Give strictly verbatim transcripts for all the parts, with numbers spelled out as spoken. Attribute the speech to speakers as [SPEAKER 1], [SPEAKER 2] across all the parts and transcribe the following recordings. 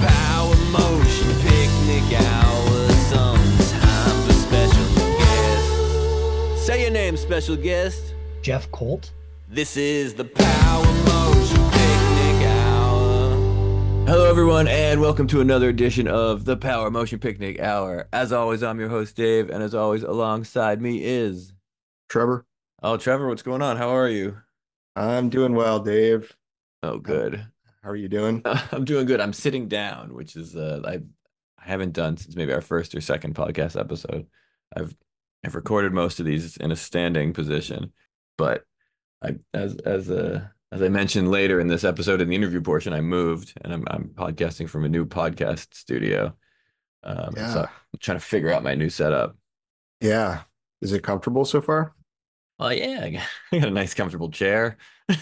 [SPEAKER 1] Power Motion Picnic Hour, sometimes with special guests. Say your name, special guest.
[SPEAKER 2] Jeff Colt.
[SPEAKER 1] This is the Power Motion Picnic Hour. Hello, everyone, and welcome to another edition of the Power Motion Picnic Hour. As always, I'm your host, Dave, and as always, alongside me is...
[SPEAKER 3] Trevor.
[SPEAKER 1] Oh, Trevor, what's going on? How are you?
[SPEAKER 3] I'm doing well, Dave.
[SPEAKER 1] Oh, good.
[SPEAKER 3] How are you doing?
[SPEAKER 1] I'm doing good. I'm sitting down, which is uh, I I haven't done since maybe our first or second podcast episode. I've I've recorded most of these in a standing position, but I as as uh, as I mentioned later in this episode in the interview portion, I moved and I'm I'm podcasting from a new podcast studio. Um,
[SPEAKER 3] Yeah.
[SPEAKER 1] So I'm trying to figure out my new setup.
[SPEAKER 3] Yeah. Is it comfortable so far?
[SPEAKER 1] Well, yeah, I got, I got a nice, comfortable chair.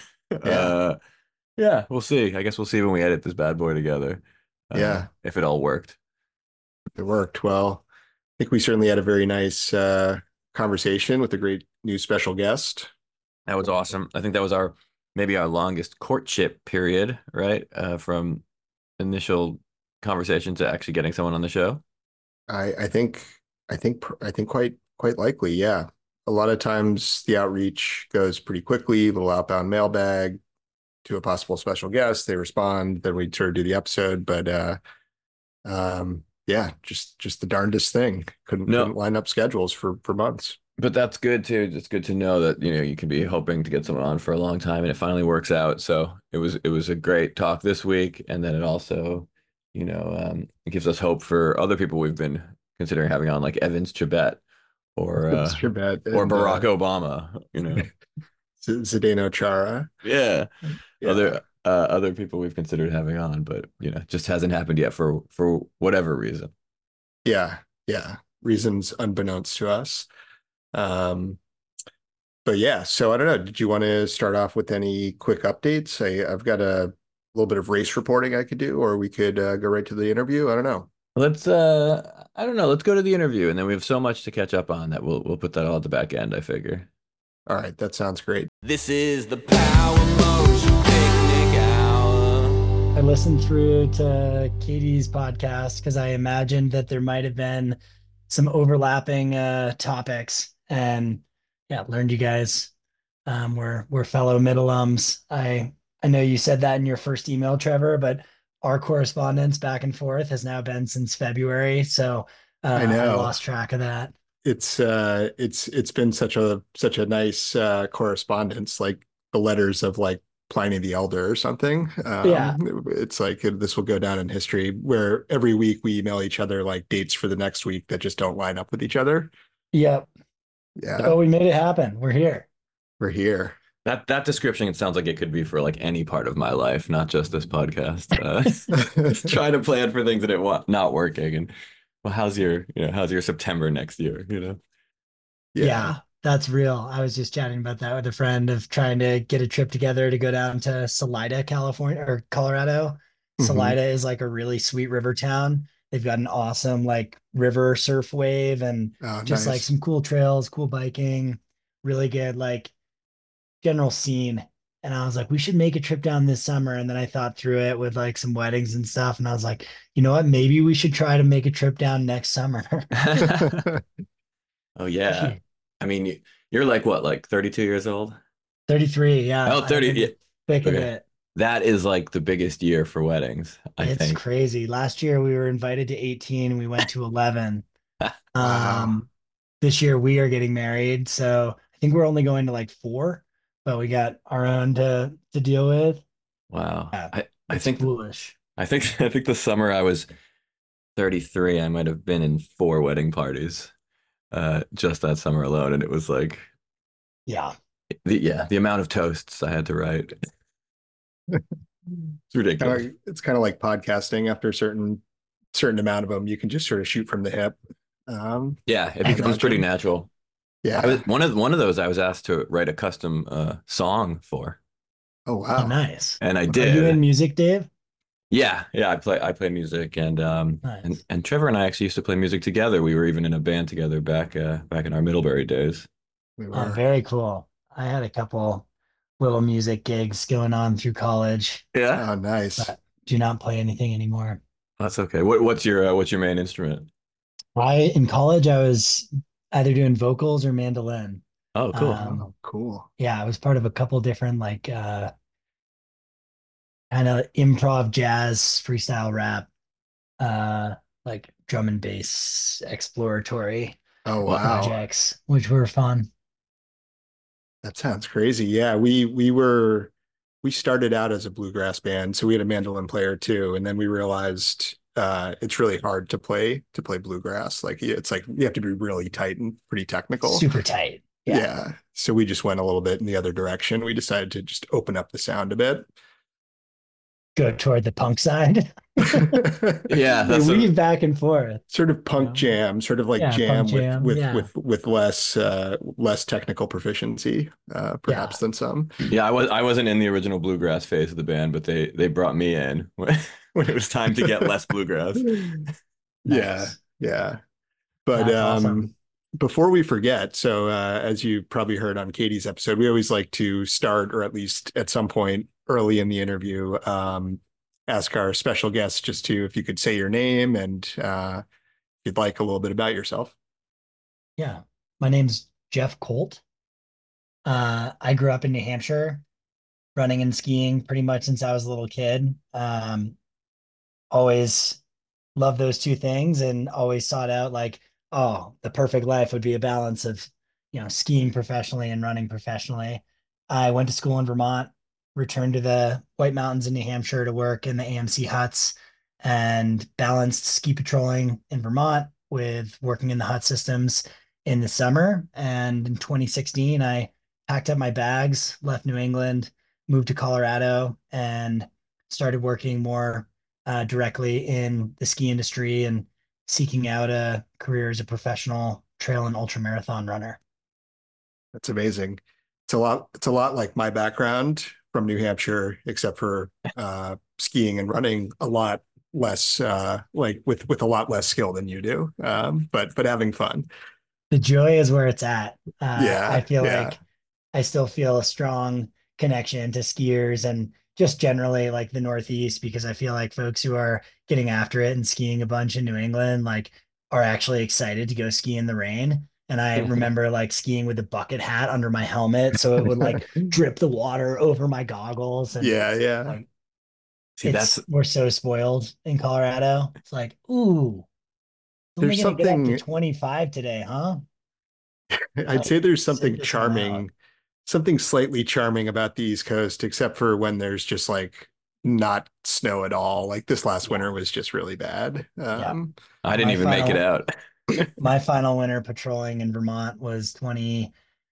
[SPEAKER 1] Uh, yeah, we'll see. I guess we'll see when we edit this bad boy together. Uh,
[SPEAKER 3] Yeah.
[SPEAKER 1] if it all worked.
[SPEAKER 3] It worked well. I think we certainly had a very nice uh, conversation with a great new special guest.
[SPEAKER 1] That was awesome. I think that was our maybe our longest courtship period, right? Uh, from initial conversation to actually getting someone on the show.
[SPEAKER 3] I, I think, I think, I think quite, quite likely. Yeah. A lot of times the outreach goes pretty quickly, little outbound mailbag to a possible special guest. They respond, then we sort of do the episode. But uh, um, yeah, just just the darndest thing. Couldn't,
[SPEAKER 1] No.
[SPEAKER 3] couldn't line up schedules for for months.
[SPEAKER 1] But that's good too. It's good to know that, you know, you can be hoping to get someone on for a long time and it finally works out. So it was it was a great talk this week. And then it also, you know, um, it gives us hope for other people we've been considering having on, like Evans Chibet or uh,
[SPEAKER 3] Chibet
[SPEAKER 1] or
[SPEAKER 3] and,
[SPEAKER 1] Barack
[SPEAKER 3] uh,
[SPEAKER 1] Obama, you know.
[SPEAKER 3] Z- Zdeno Chara.
[SPEAKER 1] Yeah.
[SPEAKER 3] Yeah.
[SPEAKER 1] Other uh, other people we've considered having on, but you know, just hasn't happened yet for for whatever reason.
[SPEAKER 3] Yeah, yeah. Reasons unbeknownst to us. Um, but yeah, so I don't know. Did you want to start off with any quick updates? I, I've got a little bit of race reporting I could do, or we could uh, go right to the interview. I don't know.
[SPEAKER 1] Let's uh I don't know, let's go to the interview and then we have so much to catch up on that we'll we'll put that all at the back end, I figure.
[SPEAKER 3] All right, that sounds great.
[SPEAKER 1] This is the Power Motion Picnic Hour.
[SPEAKER 2] I listened through to Katie's podcast because I imagined that there might have been some overlapping uh, topics, and yeah, learned you guys um, were were fellow mid alums. I I know you said that in your first email, Trevor, but our correspondence back and forth has now been since February, so uh,
[SPEAKER 3] I know.
[SPEAKER 2] lost track of that.
[SPEAKER 3] It's uh, it's it's been such a such a nice uh, correspondence, like the letters of like Pliny the Elder or something. Um,
[SPEAKER 2] Yeah.
[SPEAKER 3] It's like this will go down in history, where every week we email each other like dates for the next week that just don't line up with each other.
[SPEAKER 2] Yep.
[SPEAKER 3] Yeah,
[SPEAKER 2] Oh, we made it happen. We're here.
[SPEAKER 3] we're here.
[SPEAKER 1] That that description, it sounds like it could be for like any part of my life, not just this podcast. Uh, trying to plan for things that it wa- not working, and well, how's your you know how's your September next year? You know,
[SPEAKER 2] Yeah. That's real. I was just chatting about that with a friend of trying to get a trip together to go down to Salida, California or Colorado.
[SPEAKER 3] Mhm.
[SPEAKER 2] Salida is like a really sweet river town. They've got an awesome like river surf wave and
[SPEAKER 3] Oh,
[SPEAKER 2] just like
[SPEAKER 3] nice.
[SPEAKER 2] some cool trails, cool biking, really good like general scene. And I was like, we should make a trip down this summer. And then I thought through it with like some weddings and stuff. And I was like, you know what? Maybe we should try to make a trip down next summer.
[SPEAKER 1] oh yeah. I mean, you- you're like what, like thirty-two years old?
[SPEAKER 2] thirty-three, yeah.
[SPEAKER 1] Oh, thirty.
[SPEAKER 2] I've been
[SPEAKER 1] Yeah.
[SPEAKER 2] thick of
[SPEAKER 1] Okay.
[SPEAKER 2] it.
[SPEAKER 1] That is like the biggest year for weddings, I
[SPEAKER 2] It's
[SPEAKER 1] think.
[SPEAKER 2] crazy. Last year we were invited to eighteen and we went to eleven.
[SPEAKER 3] Wow.
[SPEAKER 2] Um, this year we are getting married, so I think we're only going to like four, but we got our own to to deal with.
[SPEAKER 1] Wow.
[SPEAKER 2] Yeah,
[SPEAKER 1] I, I
[SPEAKER 2] It's
[SPEAKER 1] think
[SPEAKER 2] foolish.
[SPEAKER 1] I think I think the summer I was thirty-three, I might have been in four wedding parties, uh, just that summer alone, and it was like
[SPEAKER 2] Yeah.
[SPEAKER 1] the yeah, the amount of toasts I had to write. It's ridiculous.
[SPEAKER 3] Kinda- it's kind of like podcasting. After a certain certain amount of them, you can just sort of shoot from the hip. Um,
[SPEAKER 1] Yeah, it
[SPEAKER 3] I
[SPEAKER 1] becomes pretty
[SPEAKER 3] imagine.
[SPEAKER 1] natural.
[SPEAKER 3] yeah.
[SPEAKER 1] I was one of one of those I was asked to write a custom uh, song for,
[SPEAKER 3] Oh,
[SPEAKER 2] Oh,
[SPEAKER 3] wow.
[SPEAKER 2] nice.
[SPEAKER 1] and I
[SPEAKER 2] Are you
[SPEAKER 1] did.
[SPEAKER 2] in music, Dave?
[SPEAKER 1] Yeah, yeah, I play I play music, and um
[SPEAKER 2] Nice.
[SPEAKER 1] and and Trevor and I actually used to play music together. We were even in a band together back uh back in our Middlebury days.
[SPEAKER 3] We
[SPEAKER 2] Oh,
[SPEAKER 3] were.
[SPEAKER 2] very cool. I had a couple little music gigs going on through college,
[SPEAKER 1] Yeah.
[SPEAKER 3] Oh, nice.
[SPEAKER 2] but do not play anything anymore.
[SPEAKER 1] That's okay. What what's your uh, what's your main instrument?
[SPEAKER 2] I in college I was either doing vocals or mandolin.
[SPEAKER 1] Oh, cool.
[SPEAKER 2] Um,
[SPEAKER 3] Oh, cool.
[SPEAKER 2] yeah, I was part of a couple different like uh kind of improv jazz freestyle rap uh like drum and bass exploratory
[SPEAKER 3] Oh,
[SPEAKER 1] Well,
[SPEAKER 3] wow.
[SPEAKER 2] projects, which were fun.
[SPEAKER 3] That sounds crazy. Yeah, we we were we started out as a bluegrass band, so we had a mandolin player too, and then we realized uh, it's really hard to play to play bluegrass. Like it's like you have to be really tight and pretty technical.
[SPEAKER 2] Super tight. Yeah.
[SPEAKER 3] Yeah, so we just went a little bit in the other direction. We decided to just open up the sound a bit.
[SPEAKER 2] Go toward the punk side.
[SPEAKER 1] yeah,
[SPEAKER 2] They
[SPEAKER 1] that's a
[SPEAKER 2] weave back and forth,
[SPEAKER 3] Sort of
[SPEAKER 2] you
[SPEAKER 3] punk
[SPEAKER 2] know?
[SPEAKER 3] jam, sort of like
[SPEAKER 2] Yeah, punk
[SPEAKER 3] jam with
[SPEAKER 2] jam.
[SPEAKER 3] with
[SPEAKER 2] Yeah.
[SPEAKER 3] with with less uh less technical proficiency, uh
[SPEAKER 2] Yeah.
[SPEAKER 3] perhaps than some.
[SPEAKER 1] yeah. I was I wasn't in the original bluegrass phase of the band, but they they brought me in when, when it was time to get less bluegrass.
[SPEAKER 3] Yeah,
[SPEAKER 2] Nice.
[SPEAKER 3] yeah. But
[SPEAKER 2] That's
[SPEAKER 3] um
[SPEAKER 2] awesome.
[SPEAKER 3] before we forget, so uh as you probably heard on Katie's episode, we always like to start, or at least at some point early in the interview, um ask our special guests just to, if you could say your name and uh if you'd like, a little bit about yourself.
[SPEAKER 2] Yeah. My name's Jeff Colt. Uh, I grew up in New Hampshire, running and skiing pretty much since I was a little kid. Um, always loved those two things and always sought out like, oh, the perfect life would be a balance of, you know, skiing professionally and running professionally. I went to school in Vermont, returned to the White Mountains in New Hampshire to work in the A M C huts and balanced ski patrolling in Vermont with working in the hut systems in the summer. And in twenty sixteen, I packed up my bags, left New England, moved to Colorado, and started working more uh, directly in the ski industry and seeking out a career as a professional trail and ultra marathon runner.
[SPEAKER 3] That's amazing. It's a lot, it's a lot like my background from New Hampshire, except for uh, skiing and running a lot less, uh, like with with a lot less skill than you do. Um, but but having fun.
[SPEAKER 2] The joy is where it's at. Uh, I
[SPEAKER 3] Yeah,
[SPEAKER 2] feel
[SPEAKER 3] yeah.
[SPEAKER 2] like I still feel a strong connection to skiers and just generally like the Northeast because I feel like folks who are getting after it and skiing a bunch in New England like are actually excited to go ski in the rain. And I remember like skiing with a bucket hat under my helmet so it would like drip the water over my goggles and
[SPEAKER 3] Yeah, yeah.
[SPEAKER 2] like
[SPEAKER 1] See, that's
[SPEAKER 2] it's we're so spoiled in Colorado. It's like, ooh, it's only
[SPEAKER 3] There's
[SPEAKER 2] gonna get up to
[SPEAKER 3] something,
[SPEAKER 2] twenty-five today, huh?
[SPEAKER 3] I'd
[SPEAKER 2] Like,
[SPEAKER 3] say there's
[SPEAKER 2] sit
[SPEAKER 3] something
[SPEAKER 2] this one out.
[SPEAKER 3] charming, something slightly charming about the East Coast, except for when there's just like not snow at all. Like this last
[SPEAKER 2] Yeah.
[SPEAKER 3] winter was just really bad.
[SPEAKER 2] Yeah.
[SPEAKER 3] Um,
[SPEAKER 1] I didn't
[SPEAKER 2] My
[SPEAKER 1] even make it
[SPEAKER 2] final
[SPEAKER 1] out.
[SPEAKER 2] my final winter patrolling in Vermont was twenty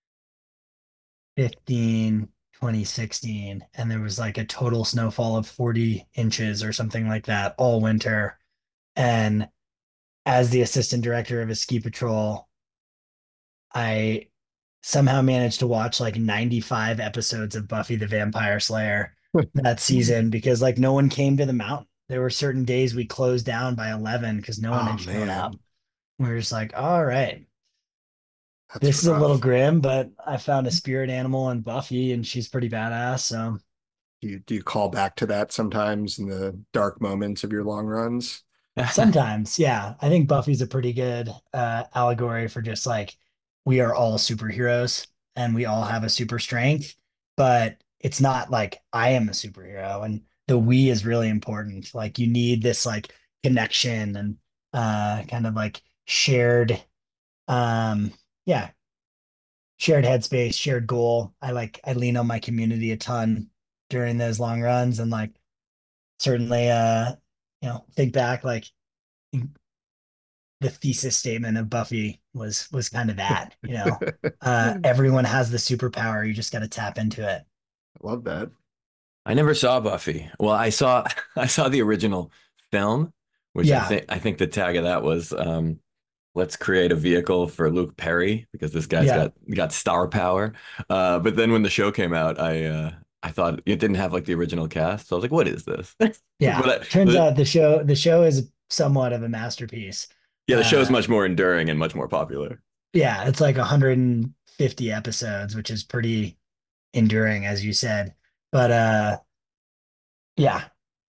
[SPEAKER 2] fifteen, twenty sixteen, and there was like a total snowfall of forty inches or something like that all winter. And as the assistant director of a ski patrol, I somehow managed to watch like ninety-five episodes of Buffy the Vampire Slayer that season because like no one came to the mountain. There were certain days we closed down by eleven because no one
[SPEAKER 3] oh
[SPEAKER 2] had shown up.
[SPEAKER 3] man,
[SPEAKER 2] We were just like, all right,
[SPEAKER 3] that's
[SPEAKER 2] this is a little
[SPEAKER 3] rough.
[SPEAKER 2] grim, but I found a spirit animal in Buffy and she's pretty badass. So
[SPEAKER 3] Do you, do you call back to that sometimes in the dark moments of your long runs?
[SPEAKER 2] sometimes, yeah, I think Buffy's a pretty good uh, allegory for just like we are all superheroes and we all have a super strength, but it's not like I am a superhero. And the we is really important. Like you need this like connection and uh, kind of like shared, um, yeah, shared headspace, shared goal. I like I lean on my community a ton during those long runs and like certainly uh you know think back like the thesis statement of Buffy was was kind of that, you know. Uh
[SPEAKER 3] I
[SPEAKER 2] everyone has the superpower, you just got to tap into it.
[SPEAKER 3] love that.
[SPEAKER 1] I never saw Buffy. Well, I saw I saw the original film, which I
[SPEAKER 2] Yeah.
[SPEAKER 1] think I think the tag of that was um, "Let's create a vehicle for Luke Perry" because this guy's
[SPEAKER 2] Yeah.
[SPEAKER 1] got got star power. Uh, but then when the show came out, I uh, I thought it didn't have like the original cast, so I was like, "What is this?"
[SPEAKER 2] Yeah.
[SPEAKER 1] But I,
[SPEAKER 2] Turns
[SPEAKER 1] the,
[SPEAKER 2] out the show the show is somewhat of a masterpiece.
[SPEAKER 1] yeah, the show's
[SPEAKER 2] Uh
[SPEAKER 1] much more enduring and much more popular.
[SPEAKER 2] yeah, it's like one hundred fifty episodes, which is pretty enduring as you said. But uh yeah,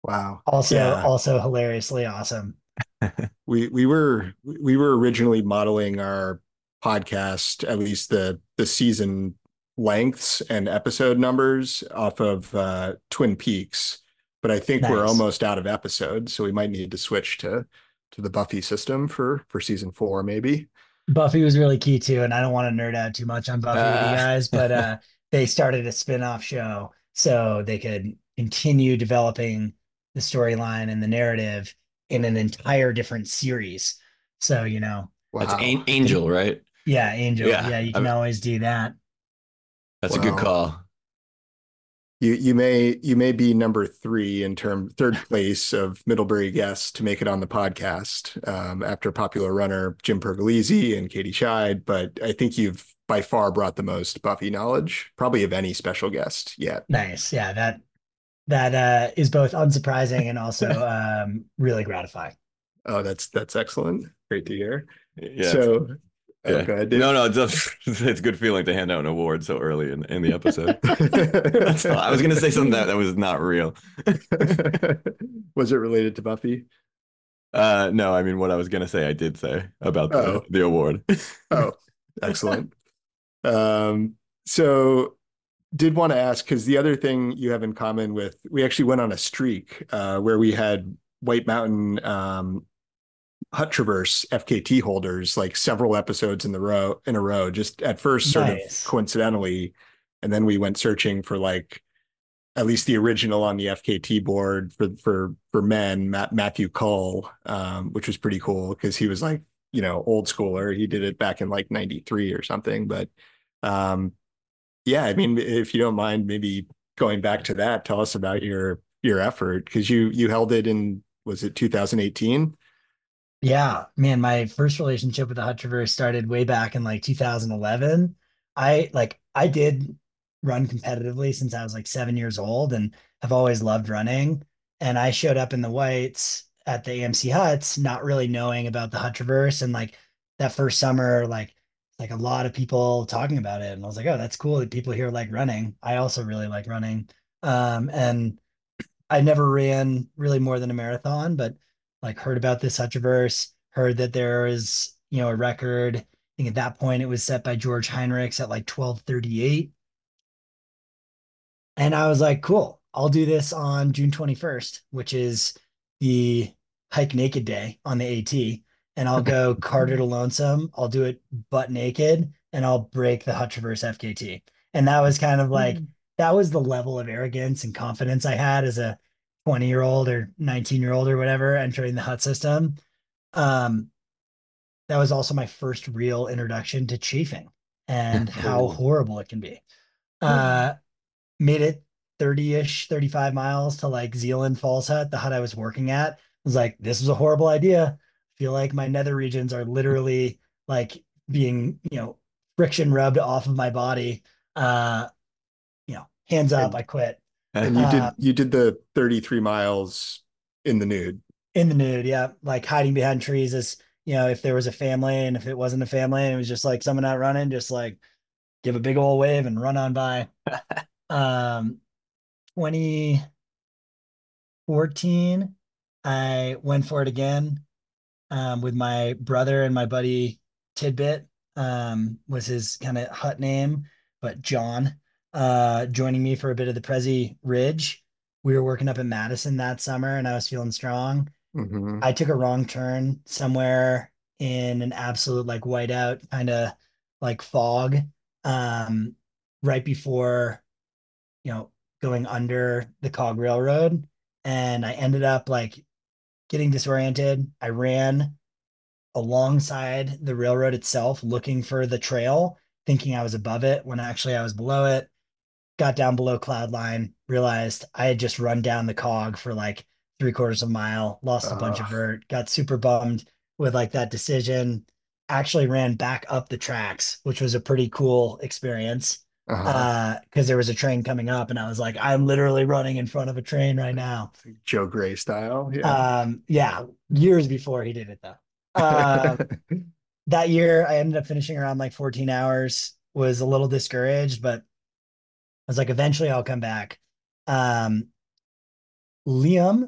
[SPEAKER 3] Wow.
[SPEAKER 2] Also,
[SPEAKER 3] Yeah.
[SPEAKER 2] also hilariously awesome.
[SPEAKER 3] We we were we were originally modeling our podcast, at least the the season lengths and episode numbers, off of uh, Twin Peaks, but I think we're
[SPEAKER 2] Nice.
[SPEAKER 3] almost out of episodes, so we might need to switch to to the Buffy system for for season four, maybe.
[SPEAKER 2] Buffy was really key too, and I don't want to nerd out too much on Buffy with you
[SPEAKER 1] Uh,
[SPEAKER 2] guys, but uh, they started a spin-off show so they could continue developing the storyline and the narrative in an entire different series. So, you know,
[SPEAKER 1] that's
[SPEAKER 3] Wow.
[SPEAKER 1] An-
[SPEAKER 2] you can,
[SPEAKER 1] Angel, right?
[SPEAKER 2] yeah, Angel,
[SPEAKER 1] Yeah,
[SPEAKER 2] yeah, you can
[SPEAKER 1] I,
[SPEAKER 2] always do that.
[SPEAKER 1] that's a good
[SPEAKER 3] Well,
[SPEAKER 1] call.
[SPEAKER 3] you you may you may be number three in term third place of Middlebury guests to make it on the podcast, um, after popular runner Jim Pergolesi and Katie Scheid, but I think you've by far brought the most Buffy knowledge, probably of any special guest yet.
[SPEAKER 2] Nice. Yeah, that that uh, is both unsurprising and also um, really gratifying.
[SPEAKER 3] Oh, that's that's excellent. Great to hear.
[SPEAKER 1] Yeah, it's,
[SPEAKER 3] So, oh,
[SPEAKER 1] yeah.
[SPEAKER 3] go ahead,
[SPEAKER 1] No,
[SPEAKER 3] Dave.
[SPEAKER 1] no, it's a, it's a good feeling to hand out an award so early in, in the episode. That's all. I was gonna say something that, that was not real.
[SPEAKER 3] Was it related to Buffy?
[SPEAKER 1] Uh, no, I mean what I was gonna say, I did say about the
[SPEAKER 3] Oh,
[SPEAKER 1] the award.
[SPEAKER 3] oh, excellent. Um, so did want to ask, because the other thing you have in common with, we actually went on a streak uh, where we had White Mountain um, Hut Traverse F K T holders like several episodes in the row in a row, just at first sort of
[SPEAKER 2] Nice.
[SPEAKER 3] coincidentally, and then we went searching for like at least the original on the F K T board for for for men, Matt, Matthew Cull, um, which was pretty cool because he was like, you know, old schooler. He did it back in like ninety-three or something. But um, yeah, I mean, if you don't mind, maybe going back to that, tell us about your your effort because you you held it in, was it two thousand eighteen?
[SPEAKER 2] Yeah, man, my first relationship with the Hutcherverse started way back in like two thousand eleven. I like I did run competitively since I was like seven years old and have always loved running. And I showed up in the whites at the A M C Huts, not really knowing about the Hutcherverse. And like that first summer, like like a lot of people talking about it. And I was like, oh, that's cool that people here like running. I also really like running. Um, and I never ran really more than a marathon, but like heard about this Hutcherverse, heard that there is, you know, a record. I think at that point it was set by George Heinrichs at like twelve thirty-eight. And I was like, cool, I'll do this on June twenty-first, which is the hike naked day on the AT. And I'll go Carter to Lonesome. I'll do it butt naked and I'll break the Hutcherverse F K T. And that was kind of like, that was the level of arrogance and confidence I had as a twenty year old or nineteen year old or whatever entering the hut system. Um, that was also my first real introduction to chafing and how
[SPEAKER 3] Oh,
[SPEAKER 2] horrible it can be. Uh, made it thirty-ish, thirty-five miles to like Zealand Falls Hut, the hut I was working at. I was like, this was a horrible idea. I feel like my nether regions are literally like being, you know, friction rubbed off of my body. Uh, you know, hands up,
[SPEAKER 3] and
[SPEAKER 2] I quit.
[SPEAKER 3] and you
[SPEAKER 2] Uh,
[SPEAKER 3] did you did the thirty-three miles in the nude.
[SPEAKER 2] in the nude, yeah, like hiding behind trees is, you know, if there was a family and if it wasn't a family and it was just like someone out running, just like give a big old wave and run on by. Um, twenty fourteen, I went for it again um, with my brother and my buddy Tidbit, um, was his kind of hut name, but John uh, joining me for a bit of the Prezi Ridge. We were working up in Madison that summer and I was feeling strong.
[SPEAKER 3] Hmm.
[SPEAKER 2] I took a wrong turn somewhere in an absolute like whiteout kind of like fog um, right before, you know, going under the Cog Railroad. And I ended up like getting disoriented. I ran alongside the railroad itself, looking for the trail, thinking I was above it when actually I was below it. Got down below cloud line, realized I had just run down the cog for like three quarters of a mile, lost a bunch
[SPEAKER 3] Uh,
[SPEAKER 2] of vert, got super bummed with like that decision. Actually ran back up the tracks, which was a pretty cool experience.
[SPEAKER 3] uh-huh.
[SPEAKER 2] Uh, because there was a train coming up, and I was like, I'm literally running in front of a train right now.
[SPEAKER 3] Joe Gray style. Yeah.
[SPEAKER 2] Um, yeah, years before he did it though. Um, that year I ended up finishing around like fourteen hours, was a little discouraged, but I was like, eventually I'll come back. Um, Liam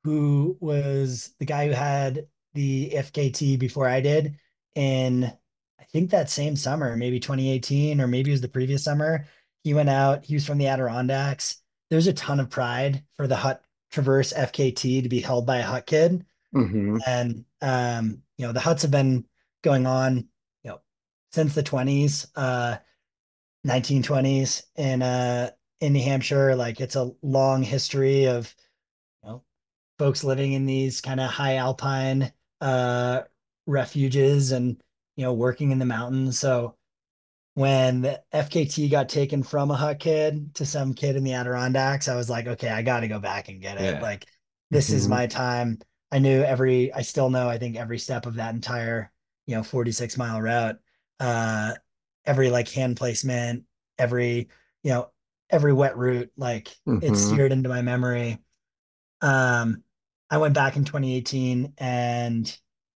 [SPEAKER 2] who was the guy who had the F K T before I did in, I think that same summer, maybe twenty eighteen, or maybe it was the previous summer. He went out, he was from the Adirondacks. There's a ton of pride for the Hut Traverse F K T to be held by a Hut kid.
[SPEAKER 3] Hmm.
[SPEAKER 2] And um, you know, the Huts have been going on, you know, since the twenties, uh, nineteen twenties in uh in New Hampshire. Like it's a long history of, you know, folks living in these kind of high alpine uh refuges and, you know, working in the mountains. So when the F K T got taken from a Hut kid to some kid in the Adirondacks, I was like, okay, I got to go back and get it.
[SPEAKER 1] Yeah.
[SPEAKER 2] Like, this is
[SPEAKER 3] Hmm.
[SPEAKER 2] my time. I knew every, I still know, I think every step of that entire, you know, forty-six mile route, uh, every like hand placement, every, you know, every wet route, like it's
[SPEAKER 3] Hmm.
[SPEAKER 2] seared into my memory. Um, I went back in twenty eighteen and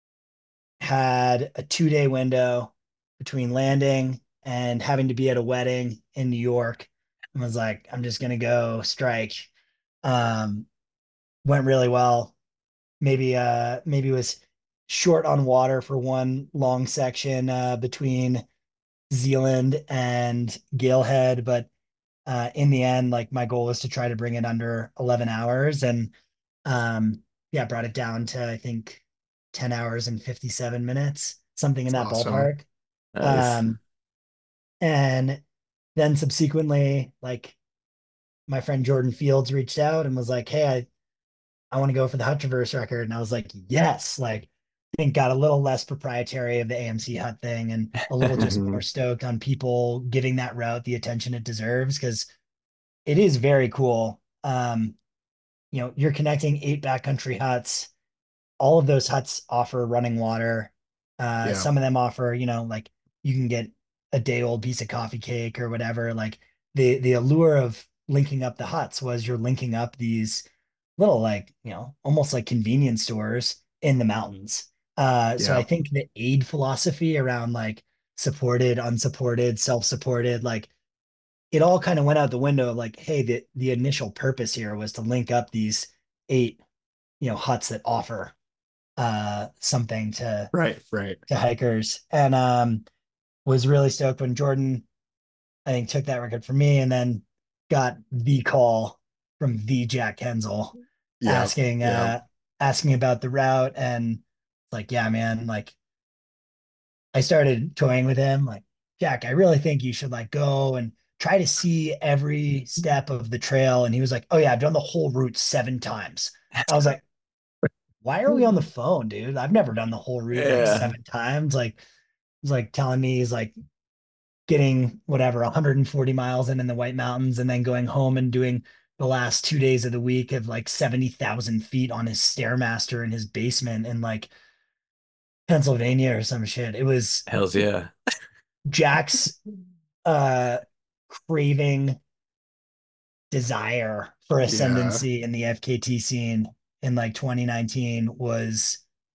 [SPEAKER 2] had a two day window between landing and having to be at a wedding in New York, and was like, I'm just gonna go strike. Um, Went really well. Maybe uh maybe was short on water for one long section uh between Zealand and Galehead, but uh in the end, like my goal was to try to bring it under eleven hours, and um yeah, brought it down to I think ten hours and fifty-seven minutes, something in
[SPEAKER 3] It's
[SPEAKER 2] that
[SPEAKER 3] awesome.
[SPEAKER 2] ballpark.
[SPEAKER 1] Nice.
[SPEAKER 2] Um, and then subsequently, like my friend Jordan Fields reached out and was like, "Hey, I I want to go for the Hut Traverse record," and I was like, "Yes!" Like, I think got a little less proprietary of the A M C Hut thing and a little just
[SPEAKER 3] Hmm.
[SPEAKER 2] more stoked on people giving that route the attention it deserves, because it is very cool. Um, you know, you're connecting eight backcountry huts. All of those huts offer running water. Uh,
[SPEAKER 3] Yeah.
[SPEAKER 2] some of them offer, you know, like you can get a day old piece of coffee cake or whatever. Like the the allure of linking up the huts was you're linking up these little, like, you know, almost like convenience stores in the mountains. Uh, so I
[SPEAKER 3] Yeah.
[SPEAKER 2] think the aid philosophy around like supported, unsupported, self-supported, like it all kind of went out the window of like, hey, the the initial purpose here was to link up these eight, you know, huts that offer uh something to
[SPEAKER 3] Right. Right.
[SPEAKER 2] to hikers, and um was really stoked when Jordan, I think, took that record from me, and then got the call from the Jack Kenzel
[SPEAKER 3] Yeah.
[SPEAKER 2] asking
[SPEAKER 3] Yeah.
[SPEAKER 2] uh asking about the route, and like, yeah, man, like I started toying with him like, Jack, I really think you should like go and try to see every step of the trail, and he was like, oh yeah, I've done the whole route seven times. I was like, why are we on the phone, dude? I've never done the whole route like
[SPEAKER 1] Yeah.
[SPEAKER 2] seven times. Like, he's like telling me he's like getting whatever one hundred forty miles in in the White Mountains and then going home and doing the last two days of the week of like seventy thousand feet on his Stairmaster in his basement in like Pennsylvania or some shit. It was
[SPEAKER 1] Hells yeah.
[SPEAKER 2] Jack's uh craving desire for
[SPEAKER 3] Yeah.
[SPEAKER 2] ascendancy in the F K T scene in like twenty nineteen was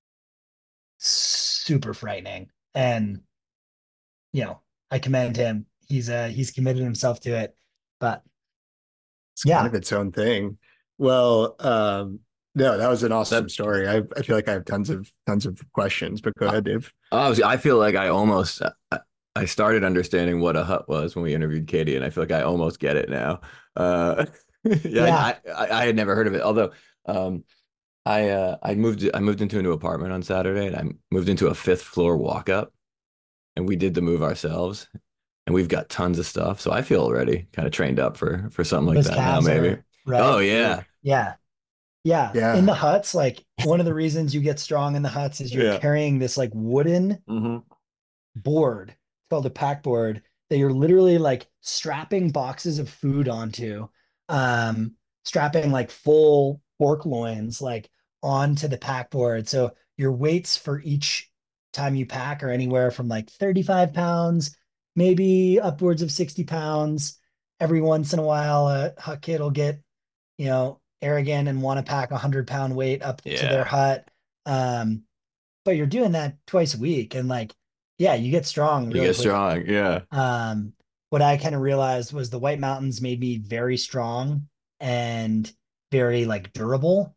[SPEAKER 2] super frightening. And you know, I commend him. He's uh he's committed himself to it. But
[SPEAKER 3] It's kind
[SPEAKER 2] yeah,
[SPEAKER 3] of its own thing. Well, um, no, that was an awesome
[SPEAKER 1] That
[SPEAKER 3] story. I I feel like I have tons of tons of questions, but go
[SPEAKER 1] I,
[SPEAKER 3] ahead, Dave.
[SPEAKER 1] I was I feel like I almost I, I started understanding what a hut was when we interviewed Katie, and I feel like I almost get it now. Uh, yeah,
[SPEAKER 2] yeah,
[SPEAKER 1] I, I I had never heard of it. Although um I uh I moved I moved into a new apartment on Saturday, and I moved into a fifth floor walk up, and we did the move ourselves, and we've got tons of stuff. So I feel already kind of trained up for for something like
[SPEAKER 2] those
[SPEAKER 1] that now,
[SPEAKER 2] calves
[SPEAKER 1] maybe.
[SPEAKER 2] are
[SPEAKER 1] Oh
[SPEAKER 2] right.
[SPEAKER 1] yeah.
[SPEAKER 2] Yeah. Yeah. In
[SPEAKER 3] Yeah.
[SPEAKER 2] the huts, like one of the reasons you get strong in the huts is you're
[SPEAKER 1] Yeah.
[SPEAKER 2] carrying this like wooden
[SPEAKER 1] Hmm.
[SPEAKER 2] board. It's called a pack board that you're literally like strapping boxes of food onto, um, strapping like full pork loins like onto the pack board. So your weights for each time you pack are anywhere from like thirty-five pounds, maybe upwards of sixty pounds. Every once in a while, a hut kid will get, you know, arrogant and want to pack a hundred pound weight up to their
[SPEAKER 1] Yeah.
[SPEAKER 2] hut. Um, but you're doing that twice a week, and like, yeah, you get strong
[SPEAKER 1] You
[SPEAKER 2] really
[SPEAKER 1] get
[SPEAKER 2] quickly.
[SPEAKER 1] strong. Yeah.
[SPEAKER 2] Um, what I kind of realized was the White Mountains made me very strong and very like durable.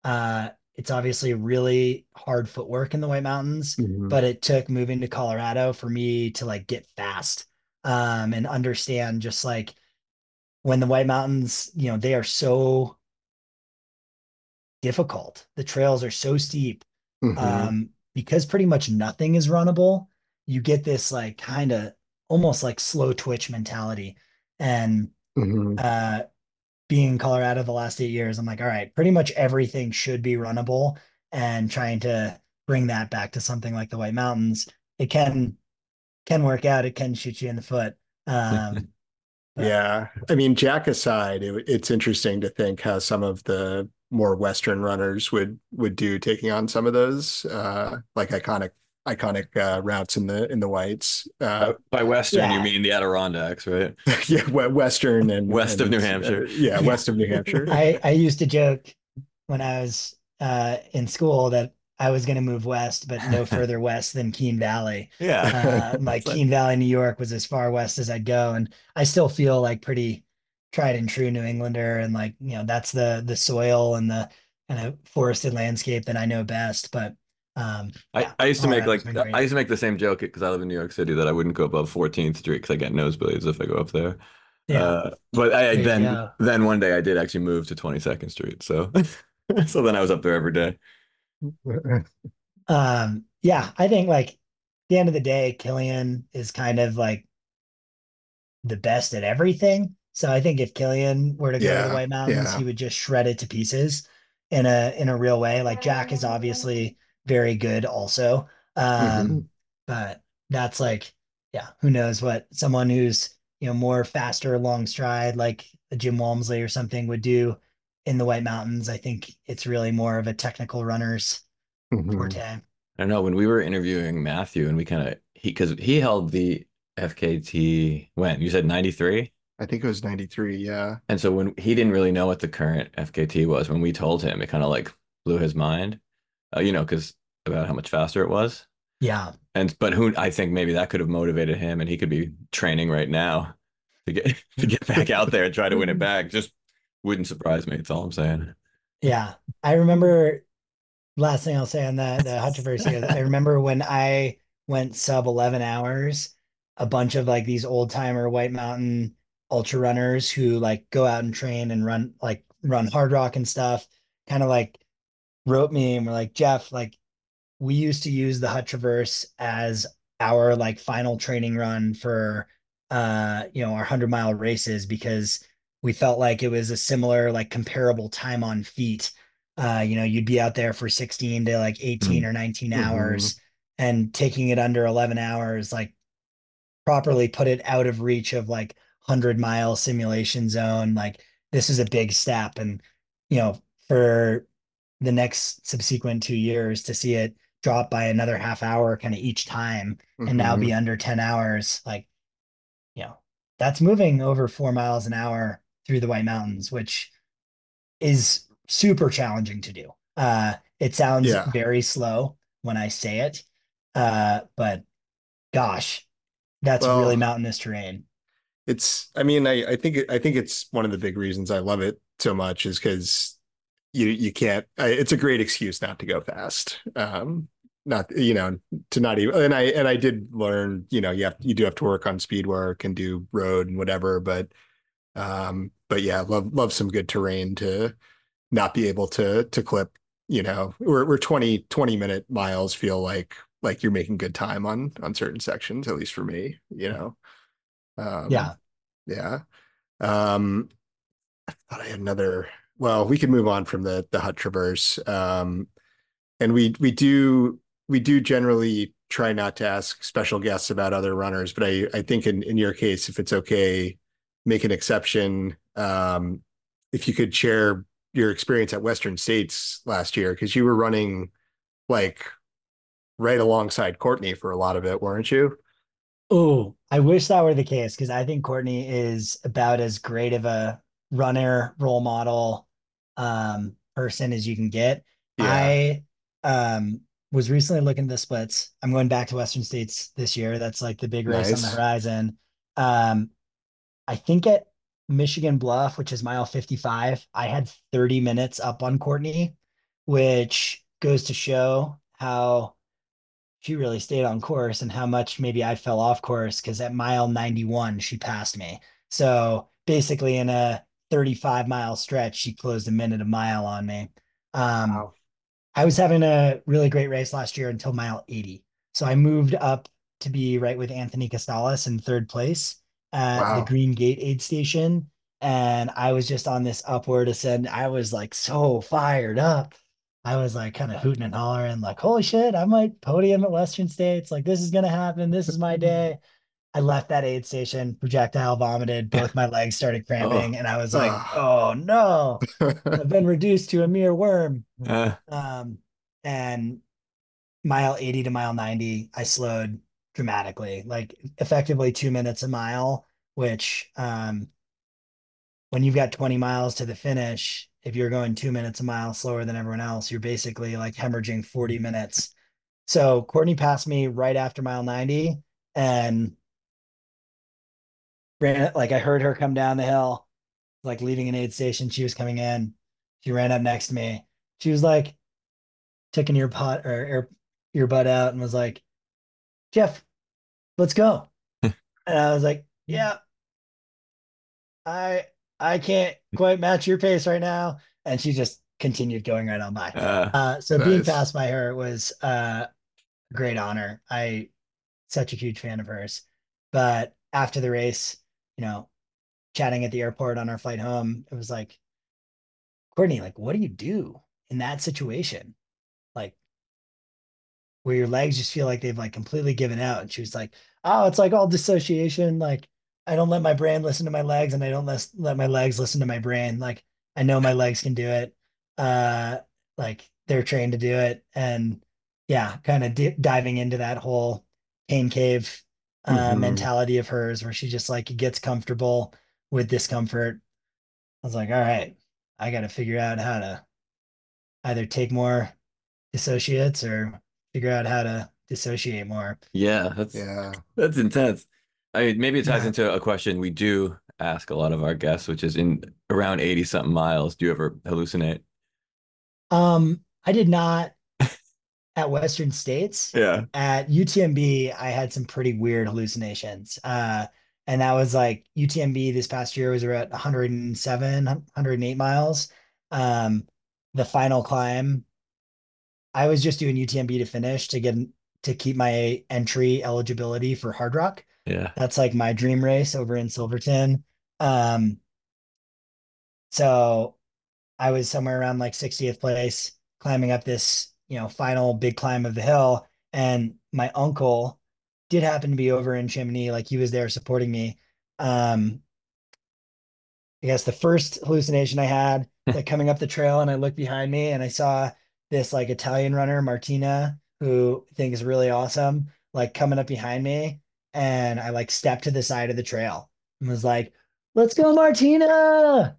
[SPEAKER 2] Uh, it's obviously really hard footwork in the White Mountains,
[SPEAKER 3] Mhm.
[SPEAKER 2] but it took moving to Colorado for me to like get fast um, and understand just like when the White Mountains, you know, they are so difficult. The trails are so steep.
[SPEAKER 3] Mhm.
[SPEAKER 2] Um, because pretty much nothing is runnable, you get this like kind of almost like slow twitch mentality. And
[SPEAKER 3] Mhm.
[SPEAKER 2] uh being in Colorado the last eight years, I'm like, all right, pretty much everything should be runnable and trying to bring that back to something like the White Mountains. It can can work out, it can shoot you in the foot. Um, but
[SPEAKER 3] Yeah. I mean, Jack aside, it, it's interesting to think how some of the more Western runners would would do taking on some of those uh like iconic iconic uh routes in the in the whites. Uh
[SPEAKER 1] By, by Western, you
[SPEAKER 2] yeah,
[SPEAKER 1] mean the Adirondacks, right?
[SPEAKER 3] yeah, we- Western and
[SPEAKER 1] West of New
[SPEAKER 3] and
[SPEAKER 1] Hampshire.
[SPEAKER 3] uh, yeah,
[SPEAKER 2] yeah.
[SPEAKER 3] west of New Hampshire.
[SPEAKER 2] I I used to joke when I was uh, in school that I was going to move west, but no further west than Keene Valley.
[SPEAKER 1] Yeah.
[SPEAKER 2] Uh, like
[SPEAKER 1] It's like,
[SPEAKER 2] Keene Valley, New York was as far west as I'd go, and I still feel like pretty tried and true New Englander, and like you know that's the the soil and the kind of forested landscape that I know best. But um,
[SPEAKER 1] I,
[SPEAKER 2] yeah,
[SPEAKER 1] I used to make
[SPEAKER 2] Colorado's
[SPEAKER 1] like
[SPEAKER 2] been
[SPEAKER 1] I
[SPEAKER 2] great.
[SPEAKER 1] used to make the same joke because I live in New York City that I wouldn't go above fourteenth Street because I get nosebleeds if I go up there.
[SPEAKER 2] Yeah,
[SPEAKER 1] Uh, but I, I
[SPEAKER 2] there you
[SPEAKER 1] then
[SPEAKER 2] go.
[SPEAKER 1] then one day I did actually move to twenty-second Street, so so then I was up there every day.
[SPEAKER 2] Um, yeah, I think like at the end of the day, Killian is kind of like the best at everything. So I think if Killian were to go to the
[SPEAKER 3] Yeah,
[SPEAKER 2] White Mountains, he
[SPEAKER 3] yeah.
[SPEAKER 2] would just shred it to pieces in a in a real way. Like Jack is obviously very good also. Um,
[SPEAKER 3] Mhm.
[SPEAKER 2] but that's like, yeah, who knows what someone who's, you know, more faster long stride like a Jim Walmsley or something would do in the White Mountains. I think it's really more of a technical runner's
[SPEAKER 3] Mhm.
[SPEAKER 2] forte.
[SPEAKER 1] I don't know when we were interviewing Matthew and we kind of he because he held the F K T when you said ninety-three.
[SPEAKER 3] I think it was ninety-three, yeah.
[SPEAKER 1] And so when he didn't really know what the current F K T was, when we told him, it kind of like blew his mind, uh, you know, because about how much faster it was.
[SPEAKER 2] Yeah.
[SPEAKER 1] And but who I think maybe that could have motivated him, and he could be training right now to get to get back out there and try to win it back. Just wouldn't surprise me. That's all I'm saying.
[SPEAKER 2] Yeah. I remember last thing I'll say on the the controversy is I remember when I went sub eleven hours, a bunch of like these old timer White Mountain ultra runners who like go out and train and run like run hard rock and stuff, kind of like wrote me and were like, Jeff, like we used to use the Hut Traverse as our like final training run for uh you know our one hundred mile races because we felt like it was a similar like comparable time on feet. Uh you know you'd be out there for sixteen to like eighteen
[SPEAKER 1] Mm.
[SPEAKER 2] or nineteen
[SPEAKER 3] Mhm.
[SPEAKER 2] hours and taking it under eleven hours like properly put it out of reach of like one hundred mile simulation zone. Like this is a big step. And, you know, for the next subsequent two years to see it drop by another half hour kind of each time and now be
[SPEAKER 3] Mhm.
[SPEAKER 2] under ten hours, like, you know, that's moving over four miles an hour through the White Mountains, which is super challenging to do. Uh, it sounds
[SPEAKER 3] Yeah.
[SPEAKER 2] very slow when I say it, uh, but gosh, that's really
[SPEAKER 3] Well,
[SPEAKER 2] mountainous terrain.
[SPEAKER 3] it's I mean, I I think it, I think it's one of the big reasons I love it so much is because you you can't I, it's a great excuse not to go fast. Um not you know to not even and I and I did learn, you know, you have you do have to work on speed work and do road and whatever, but um but yeah, love love some good terrain to not be able to to clip, you know, we're we're twenty twenty minute miles feel like like you're making good time on on certain sections, at least for me, you know. Um
[SPEAKER 2] Yeah.
[SPEAKER 3] yeah. Um thought I had another. Well, we could move on from the the Hut Traverse. Um, and we we do we do generally try not to ask special guests about other runners, but I I think in in your case, if it's okay, make an exception. Um, if you could share your experience at Western States last year, because you were running like right alongside Courtney for a lot of it, weren't you?
[SPEAKER 2] Oh, I wish that were the case because I think Courtney is about as great of a runner role model um, person as you can get.
[SPEAKER 3] Yeah,
[SPEAKER 2] I um, was recently looking at the splits. I'm going back to Western States this year. That's like the big race on the
[SPEAKER 3] nice.
[SPEAKER 2] horizon. Um, I think at Michigan Bluff, which is mile fifty-five, I had thirty minutes up on Courtney. which goes to show how she really stayed on course and how much maybe I fell off course because at mile ninety-one, she passed me. So basically, in a thirty-five mile stretch, she closed a minute a mile on me. Um,
[SPEAKER 3] Wow.
[SPEAKER 2] I was having a really great race last year until mile eighty. So I moved up to be right with Anthony Costales in third place at the
[SPEAKER 3] Wow.
[SPEAKER 2] Green Gate aid station. And I was just on this upward ascent. I was like so fired up. I was like kind of hooting and hollering, like, holy shit, I might podium at Western States. Like, this is going to happen. This is my day. I left that aid station, projectile vomited, both my legs started cramping,
[SPEAKER 1] Oh,
[SPEAKER 2] and I was like,
[SPEAKER 3] Ah.
[SPEAKER 2] oh no, I've been reduced to a mere worm.
[SPEAKER 1] uh,
[SPEAKER 2] Um, and mile eighty to mile ninety, I slowed dramatically, like effectively two minutes a mile, which um, when you've got twenty miles to the finish, if you're going two minutes a mile slower than everyone else, you're basically like hemorrhaging forty minutes. So Courtney passed me right after mile ninety and ran it like I heard her come down the hill, like leaving an aid station. She was coming in. She ran up next to me. She was like, took an ear pot or ear, earbud out and was like, Jeff, let's go. And I was like, yeah, I I can't quite match your pace right now. And she just continued going right on by.
[SPEAKER 1] uh,
[SPEAKER 2] Uh, so being
[SPEAKER 3] Nice.
[SPEAKER 2] passed by her was uh, a great honor. I such a huge fan of hers. But after the race, you know, chatting at the airport on our flight home, it was like, Courtney, like, what do you do in that situation? Like, where your legs just feel like they've like completely given out. And she was like, oh, it's like all dissociation. Like I don't let my brain listen to my legs and I don't let, let my legs listen to my brain. Like I know my legs can do it. Uh, like they're trained to do it. And yeah, kind of di- diving into that whole pain cave uh,
[SPEAKER 3] Hmm.
[SPEAKER 2] mentality of hers where she just like gets comfortable with discomfort. I was like, all right, I got to figure out how to either take more dissociates or figure out how to dissociate more.
[SPEAKER 1] yeah, that's
[SPEAKER 3] Yeah.
[SPEAKER 1] that's intense. I mean, maybe it ties
[SPEAKER 2] Yeah.
[SPEAKER 1] into a question we do ask a lot of our guests, which is in around eighty something miles, do you ever hallucinate?
[SPEAKER 2] Um, I did not at Western States.
[SPEAKER 1] Yeah.
[SPEAKER 2] At U T M B, I had some pretty weird hallucinations. Uh, and that was like U T M B this past year was around one hundred seven, one hundred eight miles. Um, the final climb, I was just doing U T M B to finish to get to keep my entry eligibility for Hard Rock.
[SPEAKER 1] Yeah.
[SPEAKER 2] That's like my dream race over in Silverton. Um, so I was somewhere around like sixtieth place, climbing up this, you know, final big climb of the hill. And my uncle did happen to be over in Chimney, like he was there supporting me. Um, I guess the first hallucination I had, like coming up the trail, and I looked behind me and I saw this like Italian runner, Martina, who I think is really awesome, like coming up behind me. And I like stepped to the side of the trail and was like, let's go, Martina.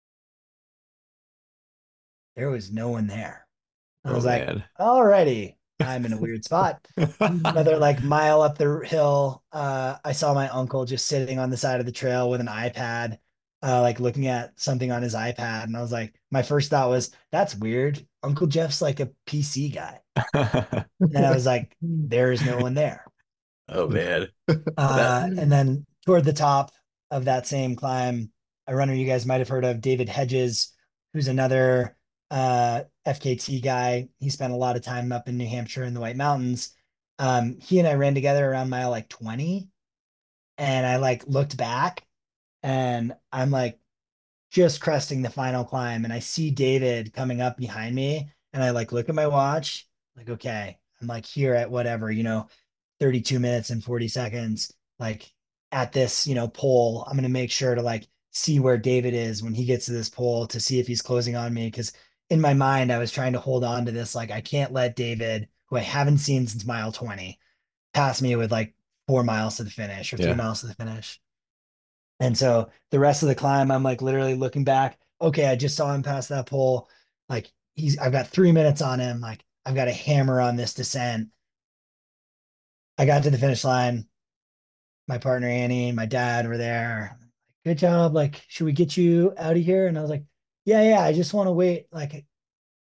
[SPEAKER 2] There was no one there. I
[SPEAKER 1] Oh
[SPEAKER 2] was like,
[SPEAKER 1] man.
[SPEAKER 2] alrighty, I'm in a weird spot. Another like mile up the hill, uh, I saw my uncle just sitting on the side of the trail with an iPad, uh, like looking at something on his iPad. And I was like, my first thought was, that's weird. Uncle Jeff's like a P C guy. And then I was like, there is no one there.
[SPEAKER 1] Oh man. That
[SPEAKER 2] Uh, and then toward the top of that same climb, a runner you guys might have heard of, David Hedges, who's another uh, F K T guy. He spent a lot of time up in New Hampshire in the White Mountains. Um, he and I ran together around mile like twenty, and I like looked back, and I'm like just cresting the final climb, and I see David coming up behind me, and I like look at my watch, like okay, I'm like here at whatever, you know, thirty-two minutes and forty seconds, like at this, you know, pole. I'm going to make sure to like see where David is when he gets to this pole to see if he's closing on me. Cause in my mind, I was trying to hold on to this. Like, I can't let David, who I haven't seen since mile twenty, pass me with like four miles to the finish or three
[SPEAKER 1] yeah.
[SPEAKER 2] miles to the finish. And so the rest of the climb, I'm like literally looking back. Okay, I just saw him pass that pole. Like, he's, I've got three minutes on him. Like, I've got a hammer on this descent. I got to the finish line. My partner Annie and my dad were there. Good job. Like, should we get you out of here? And I was like, yeah, yeah. I just want to wait. Like,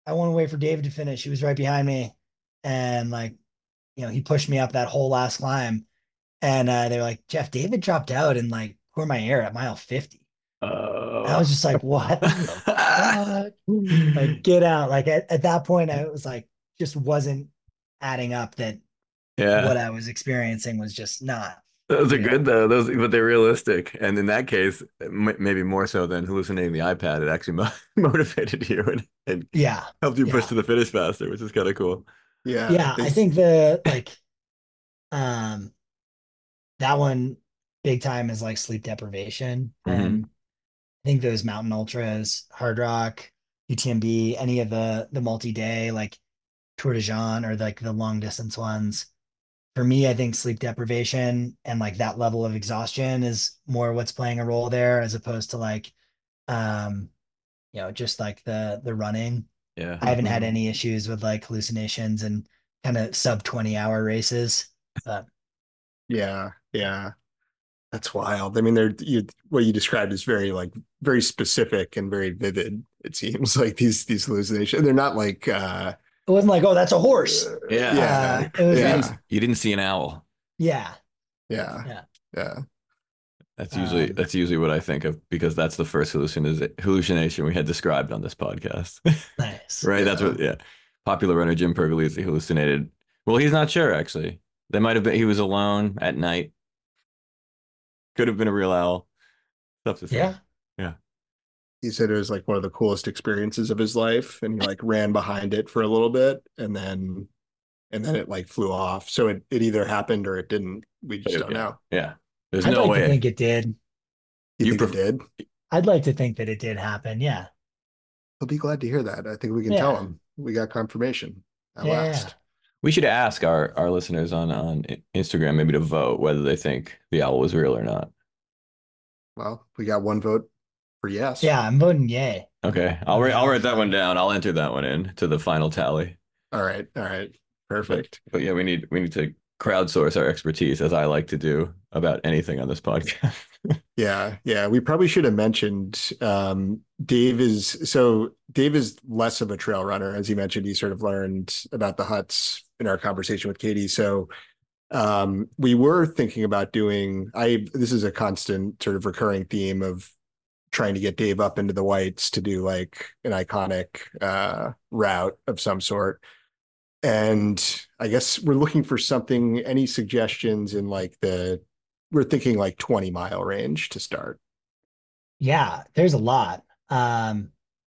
[SPEAKER 2] I want to wait for David to finish. He was right behind me. And like, you know, he pushed me up that whole last climb. And uh, they were like, Jeff, David dropped out and like pour my air at mile fifty. I
[SPEAKER 1] Oh.
[SPEAKER 2] was just like, what the fuck? Like, get out. Like at, at that point, I was like, just wasn't adding up that what
[SPEAKER 1] Yeah.
[SPEAKER 2] I was experiencing was just not
[SPEAKER 1] Those are
[SPEAKER 2] real.
[SPEAKER 1] good though. Those, but they're realistic. And in that case, m maybe more so than hallucinating the iPad, it actually mo motivated you and, and
[SPEAKER 2] Yeah.
[SPEAKER 1] helped you push
[SPEAKER 2] Yeah.
[SPEAKER 1] to the finish faster, which is kind of cool.
[SPEAKER 3] Yeah,
[SPEAKER 2] Yeah.
[SPEAKER 3] they
[SPEAKER 2] I think the like um that one big time is like sleep deprivation.
[SPEAKER 1] Hmm.
[SPEAKER 2] And I think those mountain ultras, Hard Rock, U T M B, any of the the multi-day like Tour de Jean or like the long distance ones. For me, I think sleep deprivation and like that level of exhaustion is more what's playing a role there as opposed to like um you know just like the the running.
[SPEAKER 1] Yeah.
[SPEAKER 2] I haven't had
[SPEAKER 3] Mhm.
[SPEAKER 2] any issues with like hallucinations and kind of sub twenty hour races. But
[SPEAKER 3] Yeah, yeah. That's wild. I mean, they're you what you described is very like very specific and very vivid. It seems like these these hallucinations. They're not like uh,
[SPEAKER 2] it wasn't like, oh, that's a horse.
[SPEAKER 3] uh
[SPEAKER 1] Yeah.
[SPEAKER 2] Uh
[SPEAKER 3] yeah,
[SPEAKER 2] it was
[SPEAKER 1] You
[SPEAKER 2] like,
[SPEAKER 3] yeah,
[SPEAKER 1] didn't you didn't see an owl.
[SPEAKER 2] yeah,
[SPEAKER 3] yeah,
[SPEAKER 2] yeah.
[SPEAKER 3] yeah.
[SPEAKER 1] That's usually
[SPEAKER 2] Um
[SPEAKER 1] that's usually what I think of because that's the first hallucin hallucination we had described on this podcast.
[SPEAKER 2] nice.
[SPEAKER 1] Right? That's
[SPEAKER 3] Yeah.
[SPEAKER 1] what, yeah. Popular runner Jim Pergolesi hallucinated. Well, he's not sure actually. They might have been he was alone at night. Could have been a real owl. Tough to say.
[SPEAKER 2] Yeah.
[SPEAKER 1] Yeah.
[SPEAKER 3] He said it was like one of the coolest experiences of his life, and he like ran behind it for a little bit, and then and then it like flew off. So it it either happened or it didn't. We just don't
[SPEAKER 1] Yeah.
[SPEAKER 3] know.
[SPEAKER 1] Yeah. There's
[SPEAKER 2] I'd
[SPEAKER 1] no
[SPEAKER 2] like to
[SPEAKER 1] way.
[SPEAKER 2] think it did.
[SPEAKER 3] You
[SPEAKER 1] You
[SPEAKER 3] think it
[SPEAKER 1] pref
[SPEAKER 3] did?
[SPEAKER 2] I'd like to think that it did happen. Yeah.
[SPEAKER 3] He'll be glad to hear that. I think we can tell
[SPEAKER 2] Yeah.
[SPEAKER 3] him we got confirmation at
[SPEAKER 2] Yeah. Yeah.
[SPEAKER 3] last.
[SPEAKER 1] We should ask our our listeners on on Instagram maybe to vote whether they think the owl was real or not.
[SPEAKER 3] Well, we got one vote for yes.
[SPEAKER 2] Yeah, I'm voting yay
[SPEAKER 1] Okay. I'll
[SPEAKER 2] on
[SPEAKER 1] write
[SPEAKER 2] the
[SPEAKER 1] I'll
[SPEAKER 2] owl
[SPEAKER 1] write that one
[SPEAKER 2] front.
[SPEAKER 1] down. I'll enter that one in to the final tally.
[SPEAKER 3] All right, all right,
[SPEAKER 1] But
[SPEAKER 3] perfect.
[SPEAKER 1] but yeah, we need we need to crowdsource our expertise as I like to do about anything on this podcast.
[SPEAKER 3] Yeah, yeah. We probably should have mentioned um, Dave is so Dave is less of a trail runner, as he mentioned. He sort of learned about the huts in our conversation with Katie. So um, we were thinking about doing. I this is a constant sort of recurring theme of trying to get Dave up into the whites to do like an iconic uh, route of some sort. And I guess we're looking for something. Any suggestions in like the we're thinking like twenty mile range to start.
[SPEAKER 2] Yeah, there's a lot. Um,